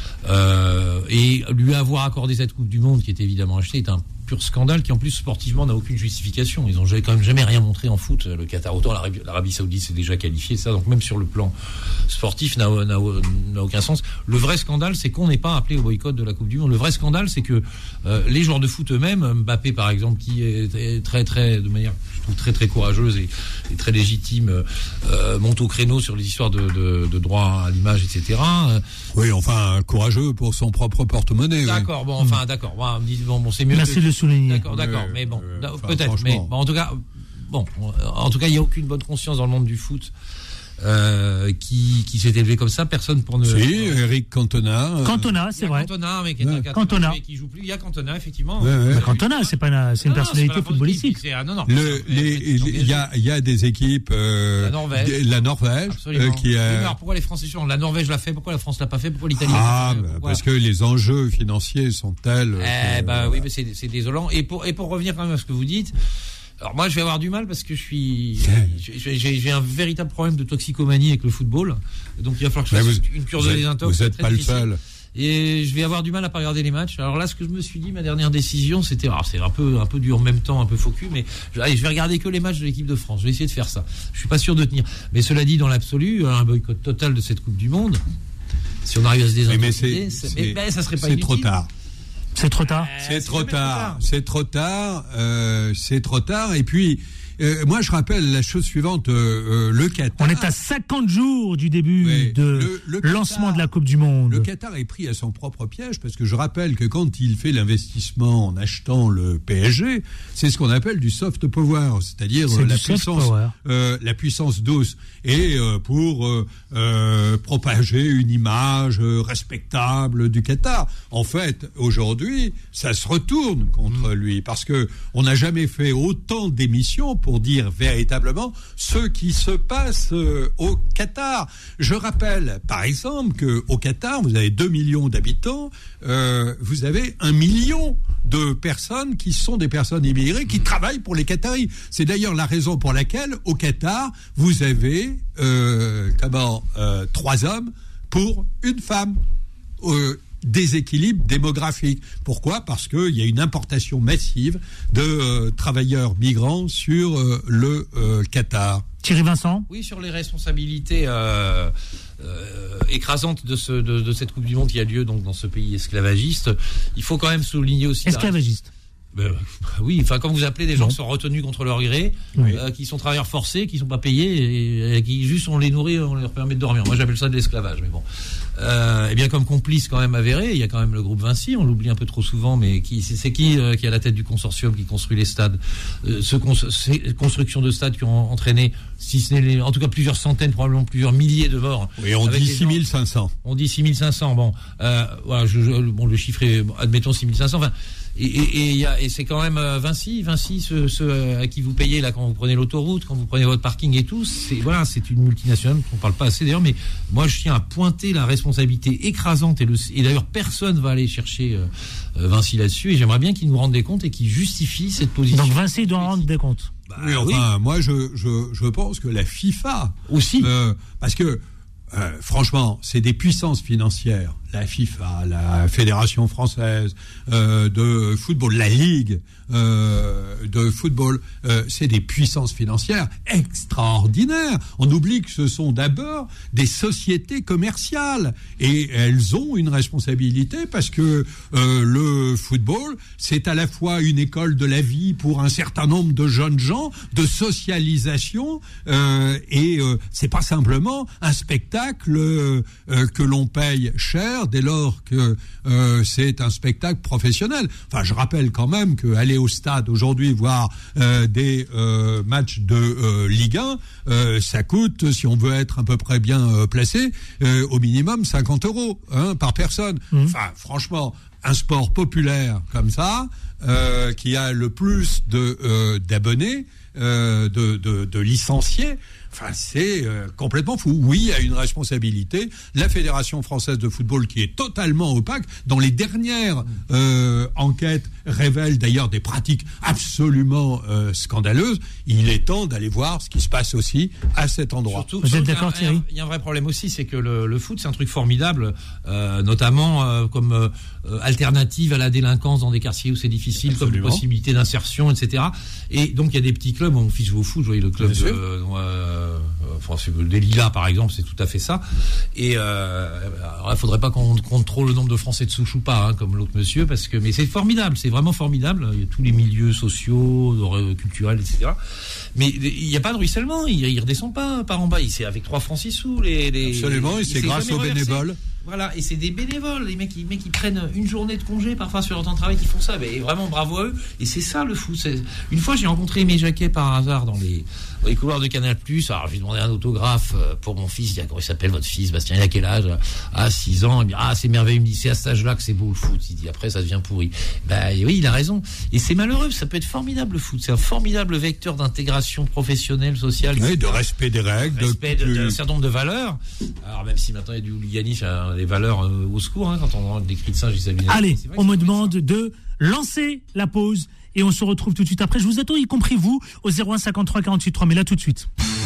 Euh, et lui avoir accordé cette Coupe du Monde qui est évidemment achetée est un pur scandale qui en plus sportivement n'a aucune justification. Ils ont quand même jamais rien montré en foot, le Qatar. Autant l'Arabie, l'Arabie Saoudite s'est déjà qualifiée, ça, donc même sur le plan sportif n'a, n'a, n'a aucun sens. Le vrai scandale, c'est qu'on n'est pas appelé au boycott de la Coupe du Monde. Le vrai scandale, c'est que euh, les joueurs de foot eux-mêmes, Mbappé par exemple, qui est très très de manière je trouve très très courageuse et, et très légitime, euh, monte au créneau sur les histoires de, de, de droit à l'image, et cetera. Oui, enfin courageux pour son propre porte-monnaie. D'accord, oui. bon, enfin d'accord. Bon, bon, c'est mieux. Merci que... de le souligner. D'accord, d'accord, mais bon, euh, enfin, peut-être. Mais bon, en tout cas, bon, en tout cas, il n'y a aucune bonne conscience dans le monde du foot. Euh, qui, qui s'est élevé comme ça, personne pour ne... Si, Eric Cantona. Euh... Cantona, c'est vrai. Cantona, mais qui est ouais. un Cantona. qui joue plus. Il y a Cantona, effectivement. Ouais, ouais. Bah, Cantona, c'est pas une, c'est une non, personnalité non, c'est footballistique. C'est, ah, non, non. Le, les, il y a, il y a des équipes. Euh, la Norvège. De, la Norvège. Euh, qui a... Alors, pourquoi les Français sont la Norvège l'a fait, pourquoi la France l'a pas fait, pourquoi l'Italie ah, l'a fait, bah, parce que les enjeux financiers sont tels. Eh que, bah, euh, oui, mais c'est, c'est désolant. Et pour, et pour revenir quand même à ce que vous dites. Alors moi je vais avoir du mal parce que je suis j'ai, j'ai, j'ai un véritable problème de toxicomanie avec le football, donc il va falloir que je fasse vous, une cure de désintox. Vous n'êtes pas difficile. Le seul. Et je vais avoir du mal à pas regarder les matchs. Alors là ce que je me suis dit, ma dernière décision, c'était alors c'est un peu un peu dur en même temps, un peu faux cul, mais allez, je vais regarder que les matchs de l'équipe de France. Je vais essayer de faire ça. Je suis pas sûr de tenir. Mais cela dit, dans l'absolu, un boycott total de cette Coupe du Monde, si on arrive à se désintoxiquer, c'est, c'est, c'est, ben, ça serait pas c'est inutile. trop tard. C'est trop tard. C'est, c'est trop tard. C'est trop tard. Euh, c'est trop tard. Et puis, euh, moi, je rappelle la chose suivante. Euh, le Qatar. On est à cinquante jours du début oui, de le, le Qatar, lancement de la Coupe du Monde. Le Qatar est pris à son propre piège parce que je rappelle que quand il fait l'investissement en achetant le P S G, c'est ce qu'on appelle du soft power, c'est-à-dire c'est la puissance, euh, la puissance douce. Et euh, pour euh, euh, propager une image euh, respectable du Qatar. En fait, aujourd'hui, ça se retourne contre mmh. lui parce que on n'a jamais fait autant d'émissions pour dire véritablement ce qui se passe euh, au Qatar. Je rappelle, par exemple, que au Qatar, vous avez deux millions d'habitants, euh, vous avez un million de personnes qui sont des personnes immigrées qui mmh. travaillent pour les Qataris. C'est d'ailleurs la raison pour laquelle au Qatar, vous avez euh, comment euh, trois hommes pour une femme. Euh, déséquilibre démographique. Pourquoi ? Parce qu'il y a une importation massive de euh, travailleurs migrants sur euh, le euh, Qatar. Thierry Vincent ? Oui, sur les responsabilités euh, euh, écrasantes de, ce, de, de cette Coupe du Monde qui a lieu donc dans ce pays esclavagiste, il faut quand même souligner aussi... Esclavagiste. Ben, oui, enfin quand vous appelez des gens qui sont retenus contre leur gré, oui. euh, qui sont travailleurs forcés, qui sont pas payés et, et qui juste on les nourrit, on leur permet de dormir. Moi j'appelle ça de l'esclavage, mais bon. Euh, et bien comme complice quand même avéré, il y a quand même le groupe Vinci, on l'oublie un peu trop souvent, mais qui c'est, c'est qui euh, qui est à la tête du consortium qui construit les stades, euh, ce cons- ces constructions de stades qui ont entraîné, si ce n'est les, en tout cas plusieurs centaines, probablement plusieurs milliers de morts. Oui, on dit six mille cinq cents. On dit six mille cinq cents. Bon, euh, voilà, je, je, bon, le chiffre est, bon, admettons six mille cinq cents. Enfin, et, et, et, y a, et c'est quand même euh, Vinci, Vinci, ceux, ceux à qui vous payez là quand vous prenez l'autoroute, quand vous prenez votre parking et tout. C'est voilà, c'est une multinationale dont on parle pas assez d'ailleurs. Mais moi, je tiens à pointer la responsabilité écrasante et, le, et d'ailleurs personne va aller chercher euh, euh, Vinci là-dessus. Et j'aimerais bien qu'ils nous rendent des comptes et qu'ils justifient cette position. Donc Vinci doit rendre des comptes. Bah, oui, enfin, oui. moi, je, je, je pense que la FIFA aussi, euh, parce que euh, franchement, c'est des puissances financières. La FIFA, la Fédération française euh, de football, la Ligue euh, de football, euh, c'est des puissances financières extraordinaires. On oublie que ce sont d'abord des sociétés commerciales et elles ont une responsabilité parce que euh, le football, c'est à la fois une école de la vie pour un certain nombre de jeunes gens, de socialisation euh, et euh, c'est pas simplement un spectacle euh, que l'on paye cher dès lors que euh, c'est un spectacle professionnel. Enfin, je rappelle quand même qu'aller au stade aujourd'hui voir euh, des euh, matchs de euh, Ligue un, euh, ça coûte, si on veut être à peu près bien euh, placé, euh, au minimum cinquante euros hein, par personne. Mmh. Enfin, franchement, un sport populaire comme ça, euh, qui a le plus de euh, d'abonnés, euh, de, de, de licenciés, enfin, c'est euh, complètement fou. Oui, il y a une responsabilité. La Fédération française de football qui est totalement opaque. Dans les dernières euh, enquêtes révèlent d'ailleurs des pratiques absolument euh, scandaleuses. Il est temps d'aller voir ce qui se passe aussi à cet endroit. Surtout, Vous êtes d'accord, Thierry ? Il y a un vrai problème aussi, c'est que le, le foot, c'est un truc formidable, euh, notamment euh, comme euh, alternative à la délinquance dans des quartiers où c'est difficile, Absolument. Comme possibilité d'insertion, et cetera. Et donc, il y a des petits clubs, on fiche au foot, vous voyez le club de... Euh, enfin, c'est des Lilas par exemple, c'est tout à fait ça. Et euh, alors, il faudrait pas qu'on contrôle le nombre de Français de souche ou pas, hein, comme l'autre monsieur, parce que mais c'est formidable, c'est vraiment formidable. Il y a tous les milieux sociaux, culturels, et cetera. Mais il n'y a pas de ruissellement, il, il redescend pas par en bas. Il c'est avec trois francs six sous les. les Absolument, et c'est grâce aux bénévoles. Voilà, et c'est des bénévoles, les mecs, les mecs qui prennent une journée de congé parfois sur leur temps de travail, qui font ça, mais vraiment bravo à eux. Et c'est ça le foot. C'est... Une fois, j'ai rencontré Aimé Jacquet par hasard dans les, dans les couloirs de Canal plus. Alors, je lui ai demandé un autographe pour mon fils. Il dit, ah, comment il s'appelle votre fils, Bastien? Il a quel âge? Ah, six ans. Il me dit, ah, c'est merveilleux. Il me dit, c'est à cet âge-là que c'est beau le foot. Il dit, après, ça devient pourri. Ben oui, il a raison. Et c'est malheureux, ça peut être formidable le foot. C'est un formidable vecteur d'intégration professionnelle, sociale. Oui, de respect des règles, de respect de, de, d'un certain nombre de valeurs. Alors, même si maintenant il y a du hooliganisme, des valeurs euh, au secours, hein, quand on a des cris de singe, ils Allez, on me demande ça. de lancer la pause et on se retrouve tout de suite après. Je vous attends, y compris vous, au zéro un cinquante-trois quarante-huit trois. Mais là, tout de suite.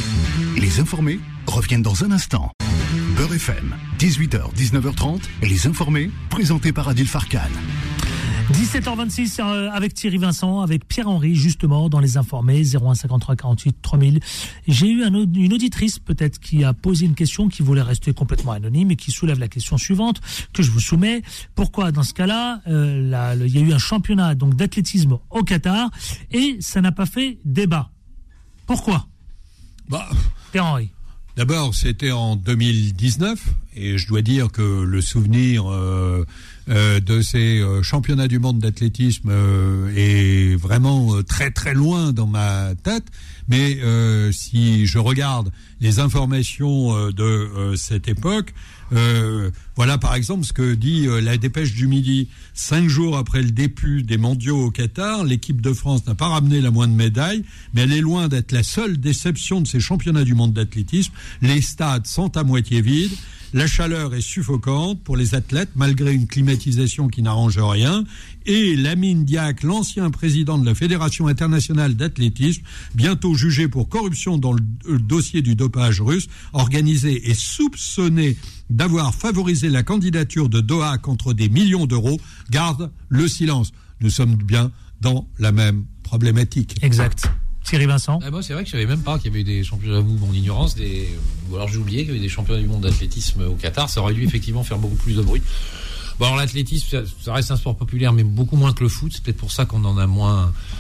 Les informés reviennent dans un instant. Beurre F M, dix-huit heures, dix-neuf heures trente. Les informés, présentés par Adil Farkan. dix-sept heures vingt-six euh, avec Thierry Vincent, avec Pierre-Henri, justement, dans Les Informés, zéro un cinquante-trois quarante-huit trois mille. J'ai eu un, une auditrice, peut-être, qui a posé une question, qui voulait rester complètement anonyme et qui soulève la question suivante, que je vous soumets. Pourquoi, dans ce cas-là, euh, la, le, il y a eu un championnat donc d'athlétisme au Qatar et ça n'a pas fait débat? Pourquoi? Bah, Pierre-Henri. D'abord, c'était en deux mille dix-neuf, et je dois dire que le souvenir euh, euh, de ces euh, championnats du monde d'athlétisme euh, est vraiment euh, très très loin dans ma tête. Mais euh, si je regarde les informations euh, de euh, cette époque, euh, voilà par exemple ce que dit euh, la Dépêche du Midi. Cinq jours après le début des mondiaux au Qatar, l'équipe de France n'a pas ramené la moindre médaille, mais elle est loin d'être la seule déception de ces championnats du monde d'athlétisme. Les stades sont à moitié vides. La chaleur est suffocante pour les athlètes, malgré une climatisation qui n'arrange rien. Et Lamine Diack, l'ancien président de la Fédération internationale d'athlétisme, bientôt jugé pour corruption dans le dossier du dopage russe, organisé et soupçonné d'avoir favorisé la candidature de Doha contre des millions d'euros, garde le silence. Nous sommes bien dans la même problématique. Exact. Thierry Vincent. Ah, moi, c'est vrai que je savais même pas qu'il y avait eu des championnats, j'avoue, mon ignorance, des... ou alors j'ai oublié qu'il y avait des championnats du monde d'athlétisme au Qatar. Ça aurait dû effectivement faire beaucoup plus de bruit. Bon, alors l'athlétisme, ça, ça reste un sport populaire, mais beaucoup moins que le foot. C'est peut-être pour ça qu'on en a moins,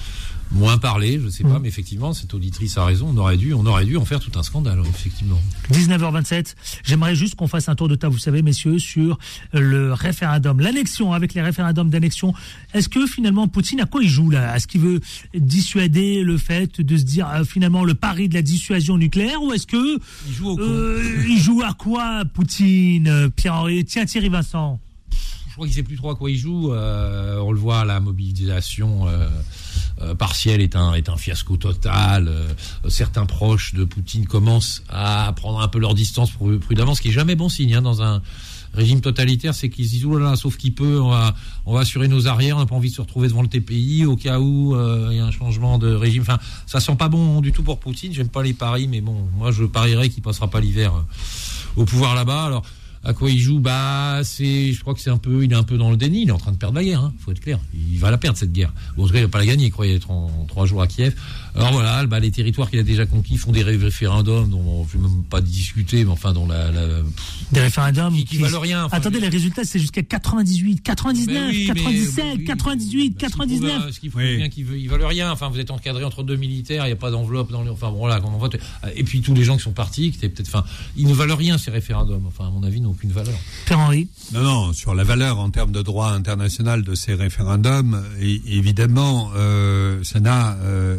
moins parlé, je sais pas, mmh. mais effectivement, cette auditrice a raison. On aurait dû, on aurait dû en faire tout un scandale, effectivement. dix-neuf heures vingt-sept. J'aimerais juste qu'on fasse un tour de table, vous savez, messieurs, sur le référendum, l'annexion, avec les référendums d'annexion. Est-ce que finalement Poutine, à quoi il joue là ? Est-ce qu'il veut dissuader le fait de se dire euh, finalement le pari de la dissuasion nucléaire, ou est-ce que il joue au euh, il joue à quoi, Poutine, Pierre-Henri ? Tiens, Thierry Vincent. Je crois qu'il ne sait plus trop à quoi il joue. Euh, on le voit, la mobilisation euh, euh, partielle est un, est un fiasco total. Euh, certains proches de Poutine commencent à prendre un peu leur distance prudemment, ce qui n'est jamais bon signe hein, dans un régime totalitaire. C'est qu'ils se disent, oh là là, sauf qu'il peut, on va, on va assurer nos arrières, on n'a pas envie de se retrouver devant le T P I au cas où il euh, y a un changement de régime. Enfin, ça sent pas bon du tout pour Poutine. J'aime pas les paris, mais bon, moi je parierais qu'il passera pas l'hiver euh, au pouvoir là-bas. Alors, à quoi il joue ? Bah, c'est, je crois que c'est un peu, il est un peu dans le déni. Il est en train de perdre la guerre. Hein, faut être clair. Il va la perdre cette guerre. Bon, en tout cas, il va pas la gagner. Il croyait être en, en trois jours à Kiev. Alors voilà, bah, les territoires qu'il a déjà conquis font des référendums dont on ne peut même pas discuter, mais enfin, dont la, la pff, des référendums qui, qui, qui valent rien. Enfin, attendez, les résultats, c'est jusqu'à quatre-vingt-dix-huit, quatre-vingt-dix-neuf, oui, quatre-vingt-dix-sept, mais, oui, quatre-vingt-dix-huit, bah, quatre-vingt-dix-neuf. Ce qu'il faut bien qu'ils ils valent rien. Enfin, vous êtes encadré entre deux militaires. Il n'y a pas d'enveloppe dans les. Enfin, bon, voilà, comment on vote. Et puis tous les gens qui sont partis, qui étaient peut-être. Enfin, ils ne valent rien ces référendums. Enfin, à mon avis, n'ont aucune valeur. Henri. Non, non, sur la valeur en termes de droit international de ces référendums, et, évidemment, euh, ça n'a euh,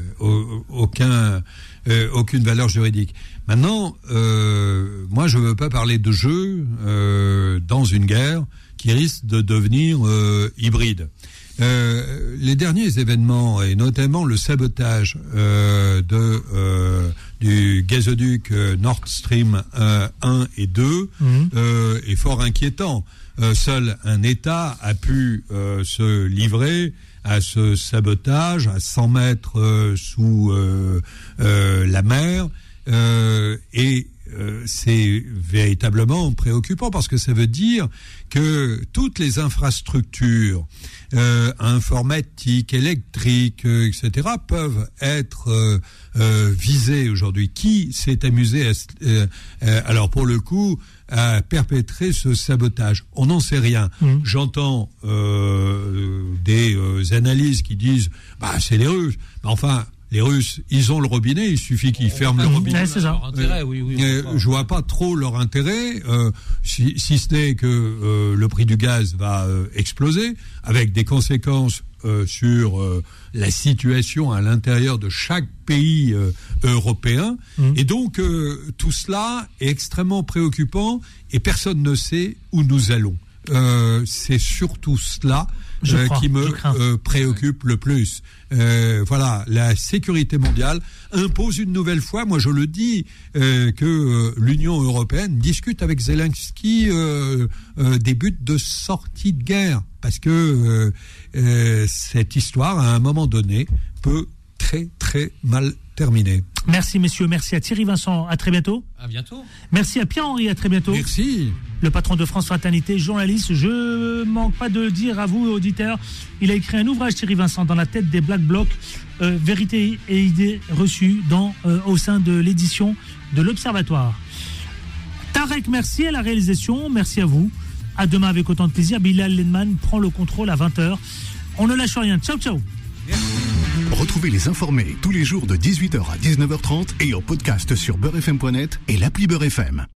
aucun, euh, aucune valeur juridique. Maintenant, euh, moi, je ne veux pas parler de jeu euh, dans une guerre qui risque de devenir euh, hybride. Euh, les derniers événements, et notamment le sabotage euh, de euh, du gazoduc euh, Nord Stream euh, un et deux mmh. euh, est fort inquiétant. Euh, seul un État a pu euh, se livrer à ce sabotage à cent mètres euh, sous euh, euh, la mer euh, et Euh, c'est véritablement préoccupant parce que ça veut dire que toutes les infrastructures euh, informatiques, électriques, euh, et cetera peuvent être euh, euh, visées aujourd'hui. Qui s'est amusé à, euh, euh, alors pour le coup à perpétrer ce sabotage? On n'en sait rien. Mmh. J'entends euh, des euh, analyses qui disent bah c'est les Russes. Mais enfin. Les Russes, ils ont le robinet, il suffit qu'ils on ferment le robinet. Ouais, c'est ça. Euh, oui, oui, euh, je vois pas trop leur intérêt, euh, si, si ce n'est que euh, le prix du gaz va euh, exploser, avec des conséquences euh, sur euh, la situation à l'intérieur de chaque pays euh, européen. Mmh. Et donc, euh, tout cela est extrêmement préoccupant et personne ne sait où nous allons. Euh, c'est surtout cela euh, crois, qui me euh, préoccupe le plus. Euh, voilà, la sécurité mondiale impose une nouvelle fois, moi je le dis, euh, que euh, l'Union européenne discute avec Zelensky euh, euh, des buts de sortie de guerre, parce que euh, euh, cette histoire, à un moment donné, peut très très mal terminer. Merci messieurs, merci à Thierry Vincent, à très bientôt. À bientôt. Merci à Pierre-Henri, à très bientôt. Merci. Le patron de France Fraternité, journaliste, je manque pas de le dire à vous auditeurs, il a écrit un ouvrage Thierry Vincent dans la tête des Black Blocs, euh, vérité et idées reçues dans, euh, au sein de l'édition de l'Observatoire. Tarek, merci à la réalisation, merci à vous. À demain avec autant de plaisir. Bilal Lenman prend le contrôle à vingt heures. On ne lâche rien. Ciao, ciao. Retrouvez les informés tous les jours de dix-huit heures à dix-neuf heures trente et en podcast sur beurre f m point net et l'appli Beurre F M.